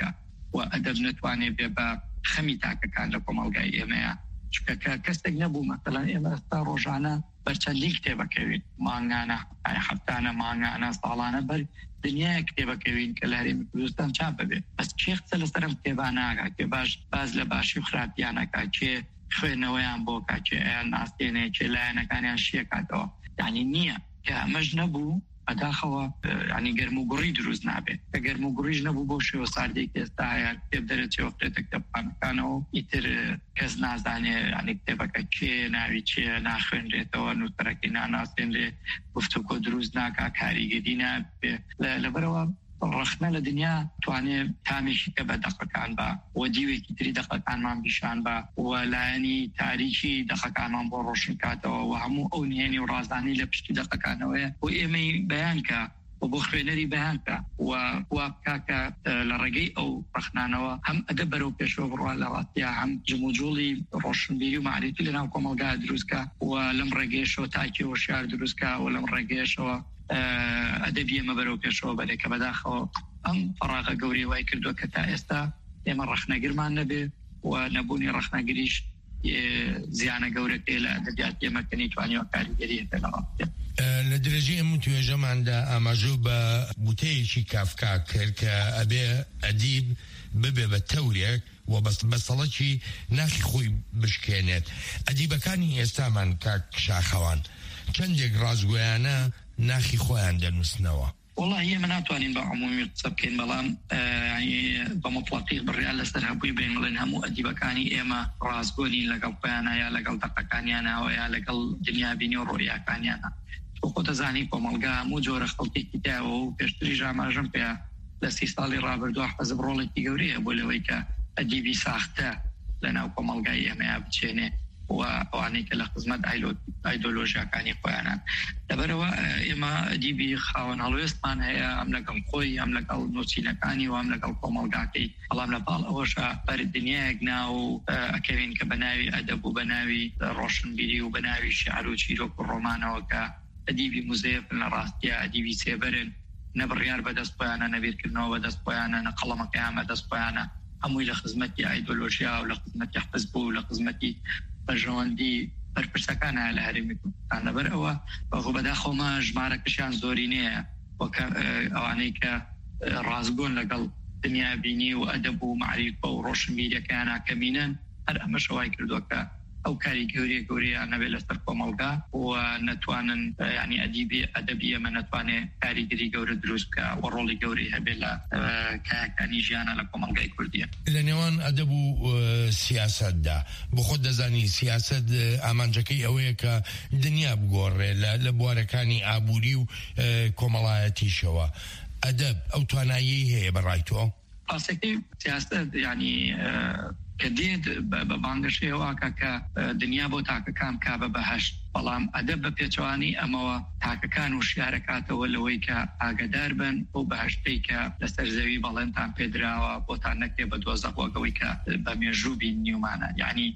و ئەدەب نتوانێت بێ بە خەمی تاکەکان لە کۆمەڵگای ئێمەیە چکە کەسێک نەبوو مەسەڵەن ئێمە ئێستا ڕۆژانە بەرچەندی کتێبەکەوین مانگانە هەفتانە مانگانە ساڵانە بەر دنیای کتێبەکەوین کە لە هەرێمی کوردستان چاپ ببێت بەس کێ قسە لەسەرم کتێبان ناکات کێ باش باز لە باشی و خراپیانەکە کێ خوێنەوەیان بۆ کاچێ ئەیان ناستێنێ کێ لایەنەکانیان شیە کاتەوە یعنی نییە کە ئەمەش نەبوو بەداخەوە ینی گەرم و گوڕی دروست نابێت کە گەرم و گوڕیش نەبوو بۆ شێوە ساردەی کە ئێستا هەیە کتێب دەرەچێەوە قرێتە کتێبخانەکانەوە ئیتر کەس نازانێ ینی کتێبەکە کێ ناوی چێ ناخوێنرێتەوە نووسەرەکەی ناناسێنرێ گفتوگۆ دروست ناکا کاریگەری نابێ لەبەرەوە ڕخنە لە دنیا توانێت تامێکی کە بە دەقەکان بە و دیوێکی تری دەقەکانمان بیشان بە و لایەنی تاریکی دەقەکانمان بۆ ڕۆشن کاتەوە و هەموو ئەو نهێنی و ڕازانی لە پشتی دەقەکانەوەیە و ئێمەی بەیانکە و بۆ خوێنەری بەیانکە و وا بکاکە لە ڕێگەی ئەو ڕخنانەوە هەم ئەدە بەرەو پێشەوە بڕوان لە ڕاستیە هەم جموجوڵی ڕۆشنبیری و معرفتی لەناو کۆمەلگا دروستکە و لەم ڕێگەیشەوە تاکی هۆشیار دروستکە و لەم ڕێگەیشەوە ئەدەبی ئێمە بەرەو پێشەوە بەرێ کە بەداخەوە ئەم فەراغە گەوری وای کردووە کە تا ئێستا ئێمە ڕەخنەگرمان نەبێ و نەبوونی ڕەخنەگریش زیانە گەورەکەی لە ئەدەبیات ئێمە کە نەیتوانیوە کاریگەری هەبێت لە ڕاستیە لە درێژەی هەموو توێژەماندا ئاماژەو بە وتەیەکی کافکا کرد کە ئەبێ ئەدیب ببێ بە تەورێک و بەسەڵەکی ناخی خۆی بشکێنێت ئەدیبەکانی ئێستامان کاک شاخەوان چەندێک ڕازگۆیانە ناخی خۆیان دەنووسنەوە والله ئێمە ناتوانین بە عمومی قسە بکەین بەڵام بە مطلقی بڕیان لەسەر هەبووی بین بڵێن هەموو ئەدیبەکانی ئێمە ڕازگۆنین لەگەڵ خۆیانە یا لەگەڵ دەقەکانیانەوە یا لەگەڵ دنیابینی و ڕۆیاکانیانە تۆ خۆ دەزانی کۆمەلگا هەموو جۆرە خەڵکێکی داوە و پێشتریش ئاماژەم پێ لە سی ساڵی ڕابردووە حەزب ڕۆڵێکی گەورەیە بۆ لەوەی کە ئەدیبی ساختە لەناو کۆمەلگای ئێمەیە بچێنێ و ئەوانەی کە لە خزمەت ئایدۆلۆژیاکانی خۆیانان لەبەرەوە ئێمە ئەدیبی خاوەن هەڵوێستمان هەیە ئەم لەگەڵ خۆی ئەم لەگەڵ نووسینەکانی و ئەم لەگەڵ کۆمەلگاکەی بەڵام لە پاڵ ئەوەشە بەر دنیایەک ناو ئەکەوین کە بە ناوی ئەدەب و بە ناوی ڕۆشنبیری و بە ناوی شیعر و چیرۆک و ڕۆمانەوە کە ئەدیبی موزەیەکن لە ڕاستیە ئەدیبی سێبەرن نەبڕیار بەدەست خۆیانە نەبیرکردنەوە بەدەست خۆیانە نە قەڵەمەکەیان بەدەست خۆیانە هەمووی لە خزمەتی ئایدۆلۆژیا و لە خزمەتی حزب و لە خزمەتی بەژەوەندی بەرپرسەکانە لە هەرێمی کوردستان لەبەر ئەوە بەخۆ بەداخۆمە ژمارەکەشیان زۆری نییە وەکە ئەوانەی کە ڕازگۆن لەگەڵ دنیابینی و ئەدەب و معریفە و ڕۆشنبیریەکەیان کەمینەن هەر ئەمەش ئەوای کردووە کە ئەو کاری گەوریە گەوریان نەبێت لەسەر کۆمەلگا و نەتوانن ینی ئەدیبی ئەدەبی ئەمە نەتوانێت کاریگەری گەورە دروست بکە و ڕۆڵی گەوری هەبێت لە کایەکانی ژیانە لە کۆمەلگای کوردیە لە نێوان ئەدەب و سیاسەتدا بۆ خۆت دەزانی سیاسەت ئامانجەکەی ئەوەیە کە دنیا بگۆڕێ لە بوارەکانی ئابووری و کۆمەڵایەتیشەوە ئەدەب ئەو توانایی هەیە بەڕای تۆ ئاسەکەی سیاست ینی کە دێت بە بانگەشەیەوەکە کە دنیا بۆ تاکەکان کا بە بەهەشت بەڵام ئەدەب بە پێچوانی ئەمەوە تاکەکان و شیارەکاتەوە لەوەی کە ئاگدار بن بۆ بەهشتەی کە لەسەر زەوی بەڵێنتان پێدراوە بۆتان نەکرێ بە دۆزەخۆگەوەی کە بە مێژووبی نیومانە یعنی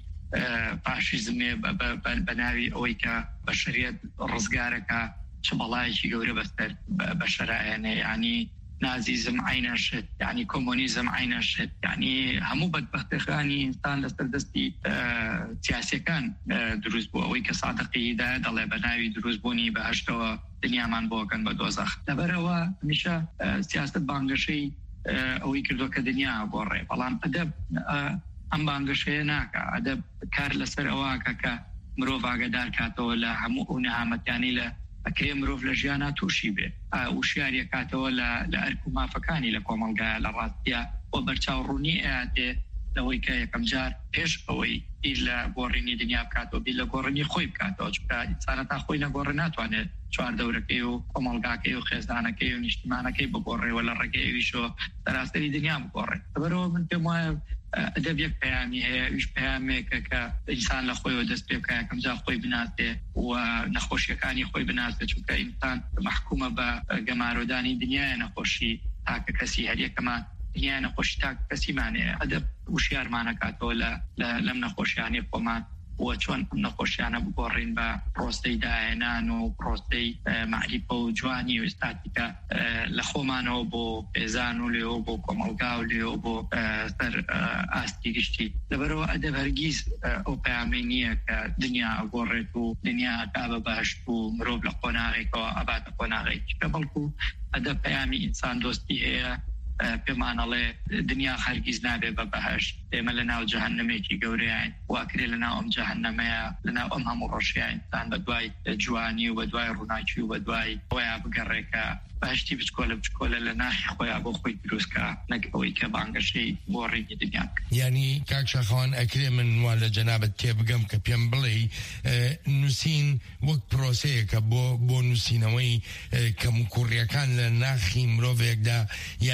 فاشیزمێ بە ناوی ئەوەی کە بەشریەت ڕزگارەکە چ بەڵایەکی گەورە بەستەر بە شەرایەنێ ینی نازیزم عینە شت یعنی کۆمۆنیزم عینە شت یعنی هەموو بەدبەختەکانی ئینسان لەسەر دەستی سیاسیەکان دروست بوو ئەوەی کە سادقیدا دەڵێ بە ناوی دروستبوونی بەهشتەوە دنیامان بۆکەن بە دۆزەخ لەبەرەوە میشە سیاست بانگەشەی ئەوەی کردووە کە دنیا گۆڕێ بەڵام ئەدەب ئەم بانگەشەیە ناکە ئەدەب کار لەسەر ئەوەکە کە مرۆڤ ئاگادار کاتەوە لە هەموو ئەو نەهامەتیانی لە ئەکرێ مرۆڤ لە ژیانە تووشی بێ وشیاریە کاتەوە لە ئەرک و مافەکانی لە کۆمەلگایە لە ڕاستیە و بەرچاوڕوونی ئااتێ لەوەی کە یەکەم جار پێش ئەوەی بیر لە گۆڕینی دنیا بکاتەوە بیر لە گۆڕنی خۆی بکاتەوە چکە ئینسانە تا خۆی نەگۆڕ ناتوانێت چوار دەورەکەی و کۆمەلگاکەی و خێزانەکەی و نیشتیمانەکەی بگۆڕێەوە لە ڕێگەیویشەوە سەراسەری دنیا بگۆڕێت بەرەوە من پێم وایە ئەدەب یەک پەیامی هەیە ویش پەیامێکە کە ئینسان لە خۆیەوە دەست پێ بکە یەکەم جار خۆی بناسێ و نەخۆشیەکانی خۆی بناسێت چونکە ئینسان محکومە بە گەمارۆدانی دنیای نەخۆشی تاکە کەسی هەر یەکەمان دنیای نەخۆشی تاکە کەسیمانەیە ئەدەب وشیارمانەکاتەوە لە لەم نەخۆشیانی خۆمان و چۆن نەخۆشیانە بگۆڕین بە پرۆستەی داهێنان و پرۆستەی معریفە و جوانی و ئێستاتیکە لە خۆمانەوە بۆ پێزان و لێەوە بۆ کۆمەڵگا و لێەوە بۆ سەر ئاستی گشتی لەبەرەوە ئەدەب هەرگیز ئەو پەیامەی نییە کە دنیا ئەگۆڕێت و دنیا تا بە باشت و مرۆڤ لە قۆناغێکەوە ئەباتە قۆناغێکی کە بەڵکو ئەدەب پەیامی ئینسان دۆستی هەیە پێمانەڵێ دنیا هەرگیز نابێ بە بەهەشت ئێمە لە ناو جەهەنەمێکی گەورەیان واکرێ لە ناو ئەم جەهەنەمەیە لە ناو ئەم هەموو ڕۆژیان ئینسان بە دوای جوانی و بە دوای ڕووناکی و بە دوای خۆیان بگەڕێکە باشتی بچکۆلە بچکۆلە لە ناحی خۆیان بۆ خۆی دروستکە نەک ئەوەی کە بانگەشەی بۆ ڕێگی دنیا یعنی کاک شاخەوان ئەکرێ من وا لە جەنابەت تێ بگەم کە پێم بڵێ نووسین وەک پرۆسەیەکە بۆ بۆ نووسینەوەی کەم و کوڕیەکان لە ناخی مرۆڤێکدا یا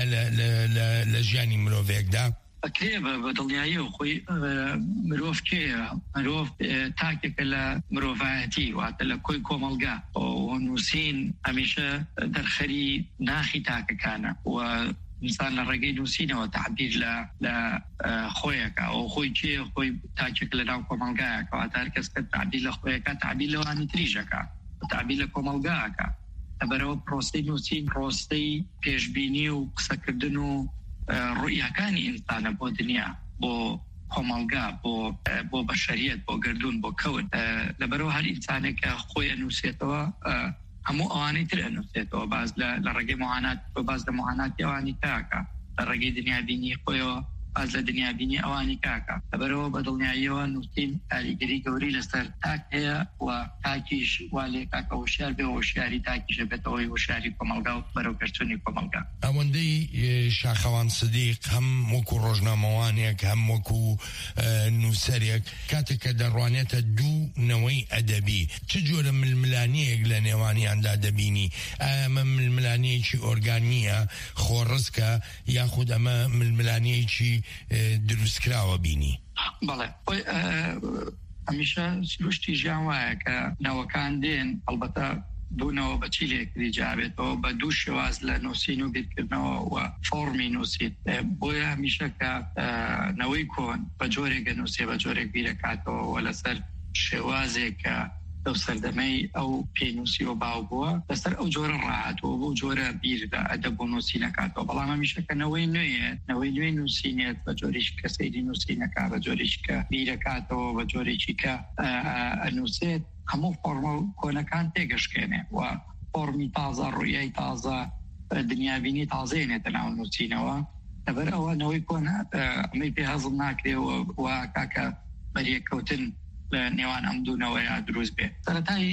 لە ژیانی مرۆڤێکدا ئەکرێ بە دڵنیایی و خۆی مرۆڤ کێیە مرۆڤ تاکێکە لە مرۆڤایەتی واتە لە کۆی کۆمەڵگا و نووسین هەمیشە دەرخەری ناخی تاکەکانە و ئینسان لە ڕێگەی نووسینەوە تعبیر لە لە خۆیەکە ئەو خۆی کێ خۆی تاکێک لە ناو کۆمەڵگایەکە واتە هەر کەس کە تعبیر لە خۆیەکە تعبیر لەوانی تریژەکە تعبیر لە کۆمەڵگاکە لەبەرەوە پرۆستەی نووسین پرۆستەی پێشبینی و قسەکردن و ڕوئیەکانی ئینسانە بۆ دنیا بۆ کۆمەڵگا بۆ بۆ بەشەریەت بۆ گردون بۆ کەون لەبەرەوە هەر ئینسانێکە خۆی ئەنووسێتەوە هەموو ئەوانەی تر ئەنووسێتەوە باز لە ڕێگەی معانات باز لە معاناتی ئەوانی تاکە لە ڕێگەی دنیابینی خۆیەوە باز لە دنیابینی ئەوانی کاکە لەبەرەوە بە دڵنیاییەوە نووسین کاریگەری گەوری لەسەر تاک هەیە و تاکیش وا لێ کاکە وشیار بێ وشیاری تاکیشە بێتەوەی وشیاری کۆمەڵگا و بەرەوکەچوونی کۆمەڵگا ئەوەندەی شاخەوان سدیق هەم وەکو ڕۆژنامەوانێک هەم وەکو نووسەرێک کاتێک کە دەڕوانێتە دوو نەوەی ئەدەبی چ جۆرە ململانیەک لە نێوانیاندا دەبینی ئەمە ململانیەکی ئۆرگانیە خۆڕزکە یاخود ئەمە ململانیەکی دروستکراوە بینی بەڵێ هەمیشە سروشتی ژیان وایە کە نەوەکان دێن ئەڵبەتە بوونەوە بە چی لێکری جابێتەوە بە دوو شێواز لە نووسین و بیرکردنەوە و فۆرمی نووسیت بۆیە هەمیشە کە نەوەی کۆن بە جۆرێک نووسێ بە جۆرێک بیرەکاتەوە و لەسەر شێوازێک کە لەو سەردەمەی ئەو پێنووسی و باو بووە لەسەر ئەو جۆرە ڕاهاتەوە بۆ جۆرە بیردا ئەدەب بۆ نووسینەکاتەوە بەڵام هەمیشە کە نەوەی نوێیە نەوەی نوێ نووسینێت بە جۆرێکی کە سەیری نووسینەکە بە جۆرێکی کە بیرەکاتەوە بە جۆرێکی کە ئەنووسێت هەموو فۆرمە کۆنەکان تێگەشکێنێ و فۆرمی تازە ڕوویای تازە دنیابینی تازەێنێتە ناو نووسینەوە لەبەر ئەوە نەوەی کۆن ئەمەی پێ هەزم ناکرێەوە و کاکە بەریەکەوتن لە نێوان ئەم دوونەوەیە دروست بێت سەرەتای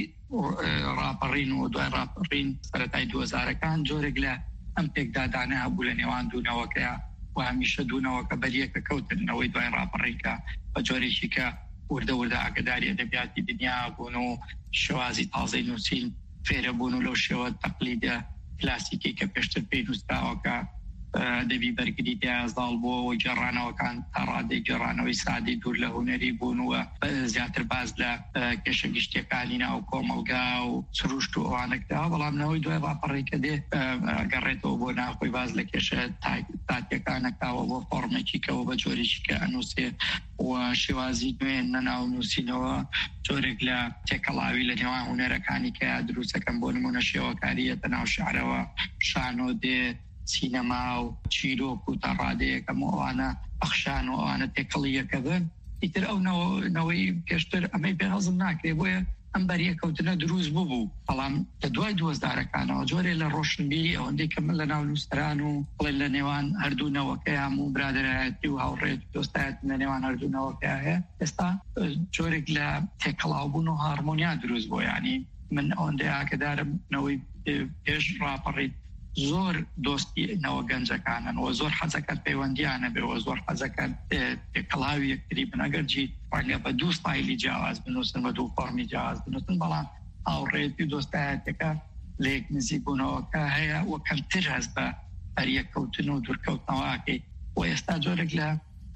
ڕاپەڕین و دوای ڕاپەڕین سەرەتای دووەزارەکان جۆرێک لە ئەم پێکدادانە هەبوو لە نێوان دوونەوەکەیە و هەمیشە دوونەوەکە بەریەکە کەوتنەوەی دوای ڕاپەڕینکە بە جۆرێکی کە وردە وردە ئاگداری ئەدەبیاتی دنیا بوون و شێوازی تازەی نووسین فێرە بوون و لەو شێوە تەقلیدە کلاسیکی کە پێشتر پێی نووسراوەکە دەبی بەرگری دیازداڵ بۆ و گەڕانەوەکان تا ڕادەی گەڕانەوەی سادی دوور لە هوەری بوونوە زیاتر باز لە کێشە گشتیەکانی ناو کۆمەڵگا و سروشت و ئەوانەکدا بەڵامنەوەی دوای ڕاپەڕێکە دێ گەڕێتەوە بۆ ناخۆی باز لە کێشە تاتیەکانەکەوە بۆ فۆرمێکی کەەوە بە جۆرێکی کە ئەنووسێ و شێوازی دوێن نەناو نووسینەوە جۆرێک لە تێکەڵاوی لە نێوان هونەرەکانی کە دروستەکەم بۆ نمونە شێوەکاریەتە ناو شعرەوە شانۆ دێ سینەما و چیرۆک و تا ڕادەیەکەم ئەوانە بەخشان و ئەوانە تێکەڵیەکە بن ئیتر ئەو نەوەی پێشتر ئەمەی پێ هەزم ناکرێ بۆیە ئەم بەریەکەوتنە دروست بوو بەڵام لە دوای دۆزدارەکانەوە جۆرێ لە ڕۆشنبیری ئەوەندەی کە من لە ناو نووسەران و بڵێن لە نێوان هەردوونەوەکەی هەموو برادەرایەتی و هاوڕێت دۆستایەت لە نێوان هەردوونەوەکە هەیە ئێستا جۆرێک لە تێکەڵاوبوون و هارمۆنیا دروست بۆ ینی من ئەوەندەی ئاگدارم نەوەی پێش ڕاپەڕیت زۆر دۆستی نەوە گەنجەکانن و زۆر حەزەکەت پەیوەندیانە بێ و زۆر حەزەکەت تێکەڵاوی یەکتری بنەگەرجی ڕەنگە بە دوو ستایلی جیاواز بنووسن بە دوو فۆرمی جیاواز بنووسن بەڵام هاوڕێتی دۆستایەتەکە لە یەک نزیک بوونەوەکە هەیە و کەمتر هەست بە هەریەکەوتن و دوورکەوتنەوەکەی و ئێستا جۆرێک لە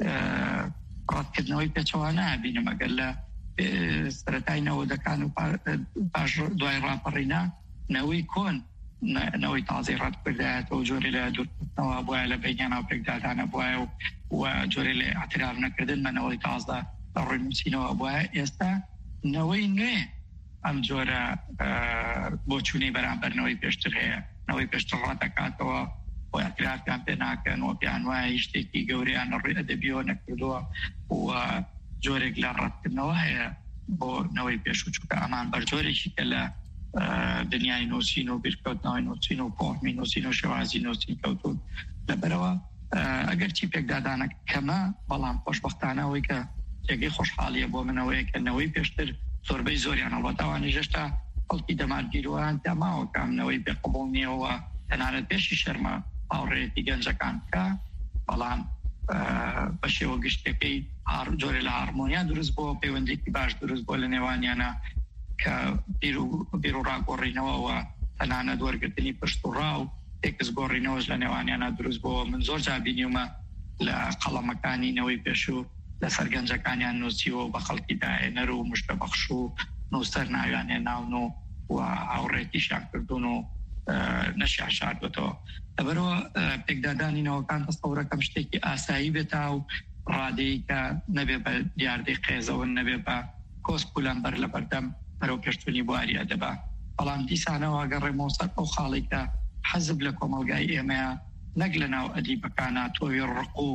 ڕەتکردنەوەی پێچەوانە بینم ئەگەر لە سەرەتای نەوەدەکان و پاش دوای ڕاپەڕینا نەوەی کۆن نەوەی تازەی ڕەتکردایەتەوە جۆری لە دوورکەوتنەوە بووە لە بینیانە و پێکدادانە بووە و جۆری لە ئاعتراف نەکردن بە نەوەی تازە ڕووی نووسینەوە بووە ئێستا نەوەی نوێ ئەم جۆرە بۆ چوونەی بەرامبەرنەوەی پێشتر هەیە نەوەی پێشتر ڕاتەکاتەوە بۆ ئەترافیان پێ ناکەن و پیان وایە شتێکی گەورەیان ڕووی ئەدەبیەوە نەکردووە و جۆرێک لە ڕەتکردنەوە هەیە بۆ نەوەی پێش و چووکە ئەمان بەرجۆرێکی کە لە دنیای نووسین و بیرکەوتنەوەی نووسین و پۆڕمی نووسین و شێوازی نووسین کەوتون لەبەرەوە ئەگەر چی پێکدادانە کەمە بەڵام خۆشبەختانەوەی کە جێگەی خۆشحاڵیە بۆ منەوەی کە نەوەی پێشتر زۆربەی زۆریان هەڵبەتاوانی ژەشتا خەڵکی دەمارگیروان تاماوە کامنەوەی بێقبوڵ نییەوە تەنانەت پێشی شەرمە هاوڕێتی گەنجەکان بکە بەڵام بە شێوە گشتەکەی جۆرە لە هارمۆنیا دروست بۆ پەیوەندێکی باش دروست بۆ لە نێوانیانە کە بیر و ڕاگۆڕینەوەەوە تەنانەت وەرگرتنی پشت و ڕاو تێکس گۆڕینەوەش لە نێوانیانە دروست بۆ من زۆر جابینیومە لە قەڵەمەکانی نەوەی پێشوو لە سەرگەنجەکانیان نووسیوە بە خەڵکی داهێنەر و مشتە بەخش و نووسەر ناویانێ ناون و و هاوڕێتیشان کردوون و نەشیان شاردوێتەوە لەبەرەوە پێکدادانینەوەکان دەستەورەکەم شتێکی ئاسایی بێتە و ڕادەیە کە نەبێ بە دیاردەی قێزەوە نەبێ بە کۆسپولان بەر لە بەردەم بەرەو پێشتوونی بواری ئەدەبا بەڵام دیسانەوە گەڕێمەوە سەر ئەو خاڵی کە حەزب لە کۆمەلگای ئێمەیە نەک لە ناو ئەدیبەکانە تۆوی ڕق و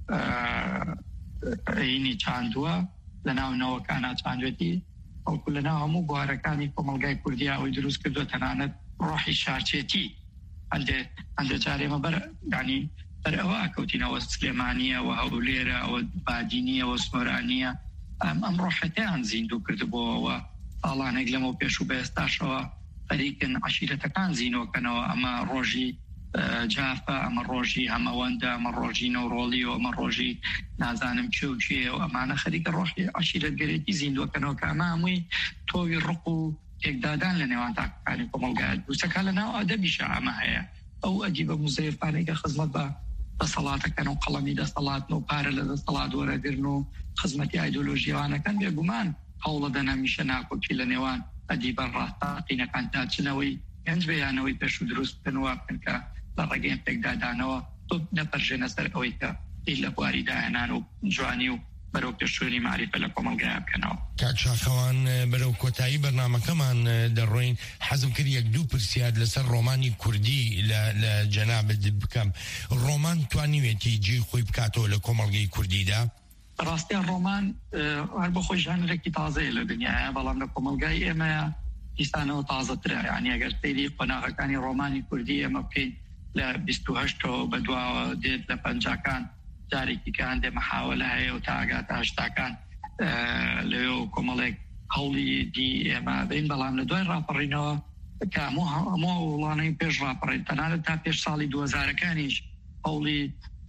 عینی چاندووە لە ناو نەوەکانە چاندوێتی ئەوکو لە ناو هەموو بوارەکانی کۆمەلگای کوردیا ئەوی دروست کردو تەنانەت ڕۆحی شارچێتی ئەندێ جارێمە بەر ینی بەر ئەوە کەوتینەوە سلێمانیە و هەولێرە ئەوە بادینیە و سمۆرانیە ئەم ڕۆحەتیان زیندوو کردبووەوە ئاڵانێک لەمە پێش و بە ئێستاشەوە فەریکن عەشیرەتەکان زیینۆکەنەوە ئەمە ڕۆژی جافە ئەمە ڕۆژی هەمەوەندە ئەمە ڕۆژی نەورۆڵی و ئەمە ڕۆژی نازانم چێ و چێ و ئەمانە خەریکە ڕۆژی عەشیرەتگەرێتی زیندوەکەنەوە کە ئەمە هەمووی تۆوی ڕق و تێکدادان لە نێوان تاقەکانی کۆمەلگای دووسەکە لە ناو ئەدەبیشە ئەمە هەیە ئەو ئەدیبە موزەیفانێکە خزمەت بە دەسەڵاتەکەن و قەڵەمی دەسەڵاتن و پارە لە دەسەڵات وەرەگرن و خزمەتی ئایدۆلۆژیەوانەکەن بێگومان هەوڵە دەنەمیشە ناکۆکی لە نێوان ئەدیبە ڕاستەقینەکان تاچنەوەی گەنج بەیانەوەی پێش و دروست بکەنەوە بکەن کە لە ڕێگەیان پێکدادانەوە تۆ نەپەرژێنە سەر ئەوەی کە لە بواری داهێنان و جوانی و بەرەو پێشوێنی معریفە لە کۆمەلگای بکەنەوە. کاتشاخەوان بەرەو کۆتایی بەرنامەکەمان دەڕۆین حەزم کرد یەک دوو پرسیار لەسەر ڕۆمانی کوردی لە جەنابەت بکەم. ڕۆمان توانیوێتی جێی خۆی بکاتەوە لە کۆمەلگەی کوردیدا؟ ڕاستیان ڕۆمان هەر بە خۆی ژانرێکی تازەیە لە دنیاە بەڵام لە کۆمەلگای ئێمەیە دیسانەوە تازەترە یعنی ئەگەر سەیری قۆناغەکانی ڕۆمانی کوردی ئێمە بکەین لە بیست و هەشتەوە بەدواوە دێت لە پەنجاکان جارێکی کە هەندێ مەحاولە هەیە و تا ئاگاتە هەشتاکان لەوێ و کۆمەڵێک هەوڵی دی ئێمە بین بەڵام لە دوای ڕاپەڕینەوە کە هەموو وڵانەی پێش ڕاپەڕین تەنانەت تا پێش ساڵی دوو هەزارەکانیش هەوڵی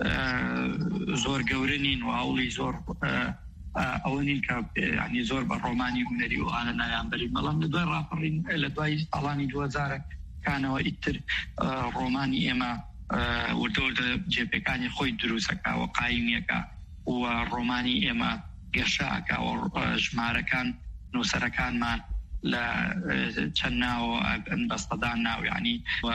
زۆر گەورەنین و هەوڵی زۆر ئەوە نین کە ینی زۆر بە ڕۆمانی هونەری و ئاە نایانبەری بەڵام لە دوای ڕاپەڕین لە دوای ساڵانی دوو هەزارەکانەوە ئیتر ڕۆمانی ئێمە وردەوردە جێپەکانی خۆی دروستەکە و قایمیەکە و ڕۆمانی ئێمە گەشاکە و ژمارەکان نووسەرەکانمان لە چەند ناوە بەستەدان ناو ینی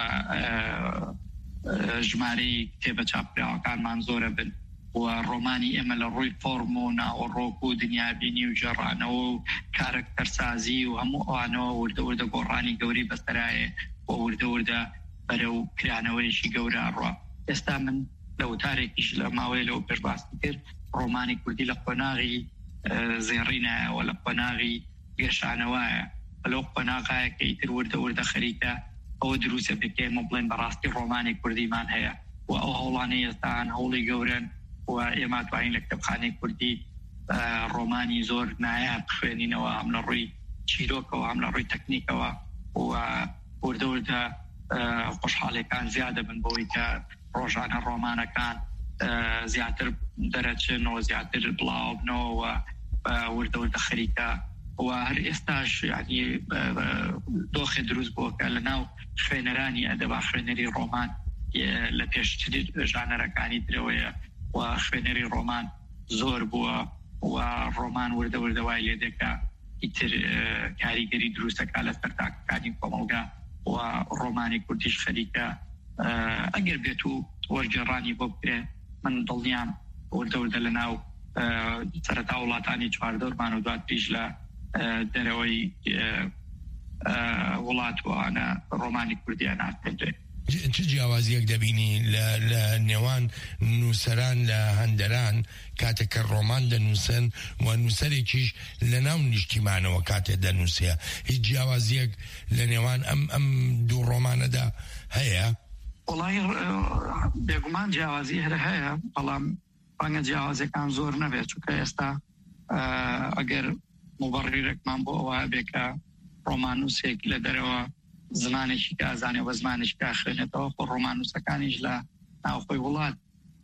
ژمارەی کتێبە چاپراوەکانمان زۆرە بن و ڕۆمانی ئێمە لە ڕووی فۆرم و ناوەڕۆک و دنیابینی و جێڕانەوە و کارەکتەرسازی و هەموو ئەوانەوە وردەوردە گۆڕانی گەوری بەسەرایە و وردەوردە بەرە و کرانەوەیشی گەورە ڕوە. ئێستا من لە وتارێکیش لە ماوەی لەو پێشباستی کرد ڕۆمانی کوردی لە قۆناغی زێڕینایەوە لە قۆناغی گەشانەوەیە لەو قۆناغایە کە ئیتر وردە وردە خەریکە ئەوە دروستە بکەمە بڵێن بەڕاستی ڕۆمانی کوردیمان هەیە و ئەو هەوڵانەی ئێستان هەوڵی گەورن و ئێمە توانین لە کتێبخانەی کوردی ڕۆمانی زۆر نایە بخوێنینەوە هەم لە ڕووی چیرۆکەوە هەم لە ڕووی تەکنیکەوە و وردە وردە خۆشحاڵەکان زیادە بن بۆی کە ڕۆژانە ڕۆمانەکان زیاتر دەرەچنەوە زیاتر بڵاو بنەوە وردە وردە خەریکە و هەر ئێستاش ینی دۆخی دروست بووە کە لە ناو خوێنەرانی ئەدەبا خوێنەری ڕۆمان لە پێشتری ژانەرەکانی درەوەیە و خوێنەری ڕۆمان زۆر بووە و ڕۆمان وردە وردەوای لێ دەکا ئیتر کاریگەری دروستەکە لە سەرتاکەکانی کۆمەلگا و ڕۆمانی کوردیش خەریکە ئەگەر بێت و وەرگێڕانی بۆ بکرێ من دڵنیام وردە وردە لە ناو سەرەتا وڵاتانی چواردە ڕۆمان و دوات پیش لە دەرەوەی وڵاتوانە ڕۆمانی کوردیان ناکرێت. چ جیاوازیەک دەبینی لە نێوان نووسەران لە هەندەران کاتێککە ڕۆمان دەنووسن و نووسەرێکیش لە ناو نیشتیمانەوە کاتێک دەنووسێ هیچ جیاوازیەک لە نێوان ئەم ئەم دوو ڕۆمانەدا هەیە؟ وڵای بێگومان جیاوازی هەر هەیە، بەڵام بانگە جیاوازەکان زۆر نەبێت، چونکە ئێستا ئەگەر مبەڕیرێکمان بۆ ئەوە بێکە ڕۆمان نووسێک لە دەرەوە زمانێکی کازانێ و زمانێکی کاخێنێتەوە خۆ ڕۆمانوسەکانیش لە ناوخۆی وڵات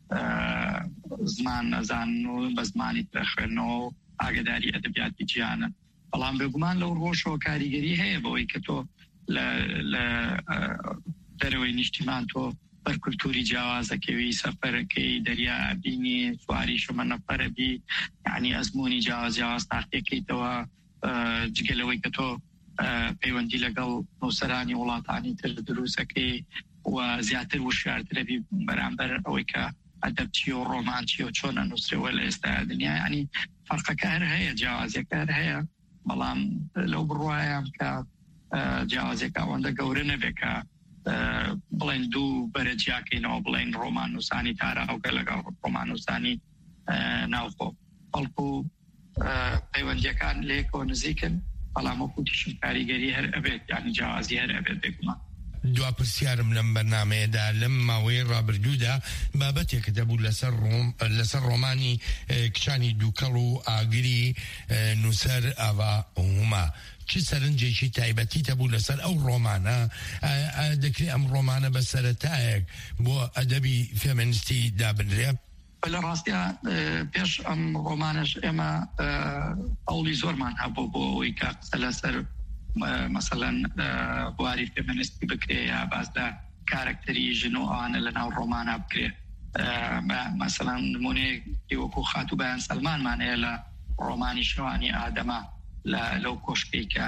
زمان نەزان و بە زمانی ترەخێنەوە و ئاگداری ئەدەبیاتی جیانە. بەڵام بێگومان لەو ڕۆژەوە کاریگەری هەیە بەوەی کە تۆ لە دەرەوەی نیشتیمان تۆ بەرکولتوری جیاوازەکەوی سەفەرەکەی دەریا بینی سواری شمە نەفەرەبی، یعنی ئەزمموی جیاواز جیاواز تاقیەکەیتەوە جگەلەوەی کە تۆ پەیوەندی لەگەڵ نووسەرانی وڵاتانی تر دروستەکەی و زیاتر وشیارترەبی بەرامبەر ئەوەی کە ئەدەبچی و ڕۆمانچی و چۆنە نووسرەوە لە ئێستا دنیا، ینی فەرقەکە هەر هەیە، جیاوازیەکە هەر هەیە، بەڵام لەو بڕوایم کە جیاوازێک ئەوەندە گەورە نەبێت کە بڵێن دوو بەرەجیاکەینەوە بڵێن ڕۆمان نووسانی تاراوگە لەگەڵ ڕۆمان نووسانی ناوخۆ، بەڵکو پەیوەندیەکان لێکەوە نزیکن، بەڵام وەکوتیشم کاریگەری هەر ئەبێت، یعنی جیاوازی هەر ئەبێت بێگومان. دوا پرسیارم لەم بەرنامەیەدا لەم ماوەی ڕابردوودا بابەتێک دەبوو لەسەر لەسەر ڕۆمانی کچانی دووکەڵ و ئاگری نووسەر ئاوا هوما، چ سەرنجێکی تایبەتی هەبوو لەسەر ئەو ڕۆمانە؟ دەکرێت ئەم ڕۆمانە بە سەرەتایەک بۆ ئەدەبی فێمینیستی دابنرێ؟ لە ڕاستیە پێش ئەم ڕۆمانش ئێمە ئەوڵی زۆرمان هەبوو بۆ ئەوەی کە قسە لەسەر مەسەڵەن بواری فێمینیستی بکرێ یا باز لە کارکتەری ژن و ئەوانە لە ناو ڕۆمانە بکرێ. مەسەڵەن نمونەیەکی وەکو خاتوو بەیان سەلمانمان هەیە لە ڕۆمانی شەوانی ئادەمە لەو کۆشکەی کە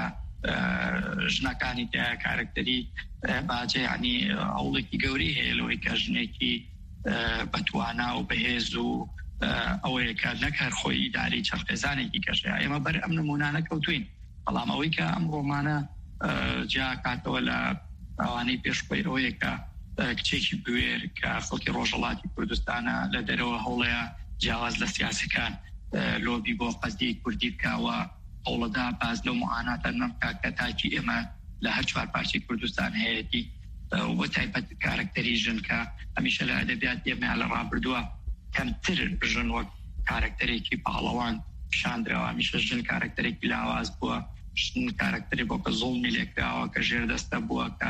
ژنەکانی تیا کارکتەری باجێ، ینی ئەوڵێکی گەوری هەیە لەوەی کە ژنێکی بەتوانا و بەهێز و ئەوەیە کە نەکار خۆی ئیداری چەرخێزانێکی کەشەیە. ئێمە بەر ئەم نمونانە کەوتوین، بەڵام ئەوەی کە ئەم ڕۆمانە جا کاتەوە لە ئەوانەی پێشخۆی ئەوەیە کە کچێکی بوێر کە خەڵکی ڕۆژهەڵاتی کوردستانە لە دەرەوە هەوڵەیە جیاواز لە سیاسەکان لۆبی بۆ قەزدی کوردی بکاوە، هەوڵەدا باز لەو معاناتە نەمکا کە تاکی ئێمە لە هەر چوار پارچەی کوردستان هەیەتی و تایبەت کارکتەری ژن کە هەمیشە لە ئەدەبیات ئێمە لە ڕابردووە کەمتر ژن وەک کارکتەرێکی پاڵەوان پیشاندراوە، هەمیشە ژن کارکتەرێکی لاواز بووە، ژن کارکتەری بۆ کە زوڵمی لێکراوە کە ژێردەستە بووە کە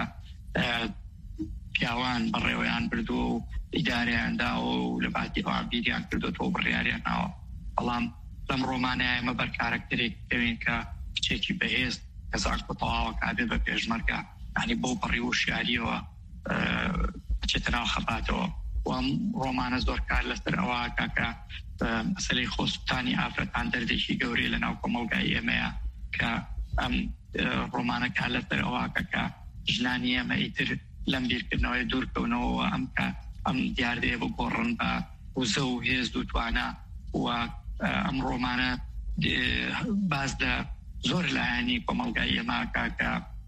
پیاوان بەڕێوەیان بردووە و ئیداریانداوە و لە باتی ئەوان بیریان کردوەوە بڕیاریاناوە. بەڵام لەم ڕۆمانەیە ئێمە بەر کارکتەرێک دەوێن کە کچێکی بەهێز کەساک بە تەواوە کابێت بە پێشمەرگە، ینی بۆ بەڕی و شیاریەوە بچێتە ناو خەباتەوە. وام ڕۆمانە زۆر کار لەسەر ئەوە کاکە مەسەلەی خۆسووتانی ئافرەتان دەردێکی گەورەی لە ناو کۆمەڵگای ئێمەیە کە ئەم ڕۆمانە کار لەسەر ئەوە کە ژنانی ئێمە ئیتر لەم بیرکردنەوەی دوورکەونەوە ئەم کە ئەم دیاردەیە بگۆڕن بە وزە و هێز دووتوانە و ئەم ڕۆمانە باز لە زۆر لایانی کۆمەڵگای ئێمە کاکە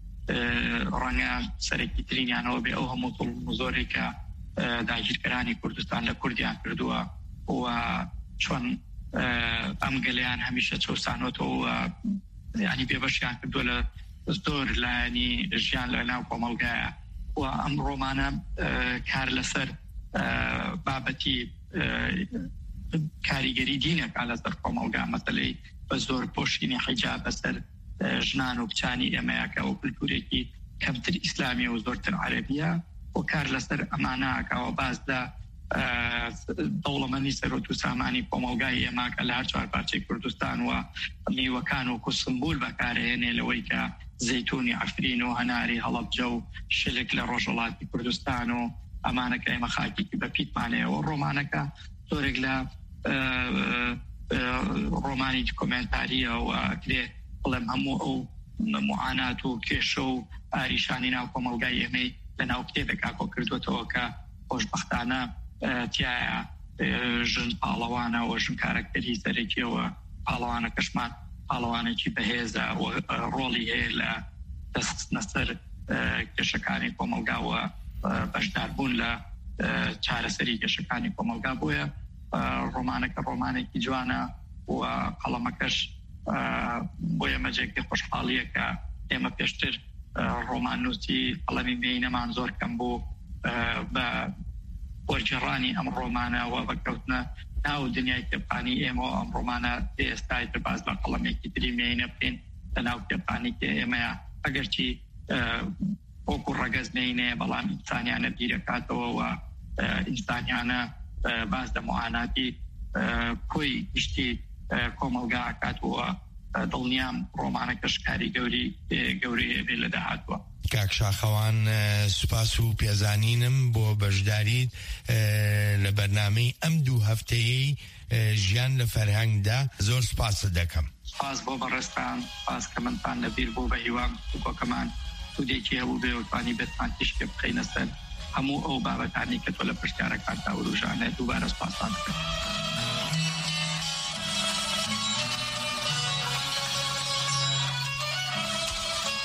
ڕەنگە سەرەکی ترینیانەوە بێ ئەو هەموو توڵ زۆرێک کە داگیرکەرانی کوردستان لە کوردیان کردووە و چۆن ئەم گەلیان هەمیشە چەسانەوە ینی بێبەشیان کردووە لە زۆر لایانی ژیان لە ناو کۆمەڵگایە و ئەم ڕۆمانە کار لەسەر بابەتی کاریگەری دینێکا لەسەر کۆمەڵگا، مەسەلەی بە زۆر پۆشینی حیجاب بەسەر ژنان و کچانی ئێمەیەکە و کولتورێکی کەمتر ئیسلامی و زۆرتر عەرەبیە و کار لەسەر ئەمانەکەوە باز لە دەوڵەمەندی سەرۆت و سامانی کۆمەڵگای ئێماکە لە هەر چوار پارچەی کوردستان و میوەکان وەکو سمبول بەکارهێنێ لەوەی کە زەیتونی عەفرین و هەناری هەڵەبجە و شلک لە ڕۆژهەڵاتی کوردستان و ئەمانەکە ئێمە خاکێکی بە پیتمانەیە و ڕۆمانەکە زۆرێک لە ڕۆمانی کۆمنتاریە و کرێ بڵێم هەموو ئەو معانات و کێشە و ئاریشانی ناو کۆمەڵگای ئێمەی لە ناو کتێبێکا کۆ کردوێتەوە کە خۆشبەختانە تایە ژن پاڵەوانە و ژن کارکتەری سەرەکیەوە پاڵەوانە کەشمان پاڵەوانێکی بەهێزە و ڕۆڵی هەیە لە دەستخستنە سەر کێشەکانی کۆمەلگاوە بەشداربوون لە چارەسەری کێشەکانی کۆمەلگا بۆیە ڕۆمانەکە ڕۆمانێکی جوانە و قەڵەمەکەش بۆ ئێمەجێکی خۆشحاڵیە کە ئێمە پێشتر ڕۆماننووسی قەڵەمی مێینەمان زۆر کەم بوو بە وەرگێڕانی ئەم ڕۆمانەوە بەکەوتنە ناو دنیای کتێبخانی ئێمە ئەم ڕۆمانە ئێستای باز بە قەڵەمێکی تری مێینە بکەین لە ناو کتێبخانی کە ئێمەیە ئەگەرچی وەکو ڕەگەز مێینەیە بەڵام ئینسانیانە بیرەکاتەوە و ئینسانیانە باز لە معاناتی کۆی گشتی کۆمەلگا ئاکاتەوە دڵنیام ڕۆمانەکەش کاری گەوری گەوری هەبێ لە داهاتوە. کاک شاخەوان سوپاس و پێزانینم بۆ بەشداریت لە بەرنامەی ئەم دوو هەفتەیەی ژیان لە فەرهەنگدا زۆر سوپاست دەکەم. سپاس بۆ بەڕێستان، سپاس کە منتان لەبیر بوو بە هیوام کۆکەمان سوودێکی هەبوو بێ و توانی بێتمان تیشکە بخەینە سەر هەموو ئەو بابەتانی کە تۆ لە پشتیارەکانتا و ڕۆژانە دووبارە سپاسان دەکەم.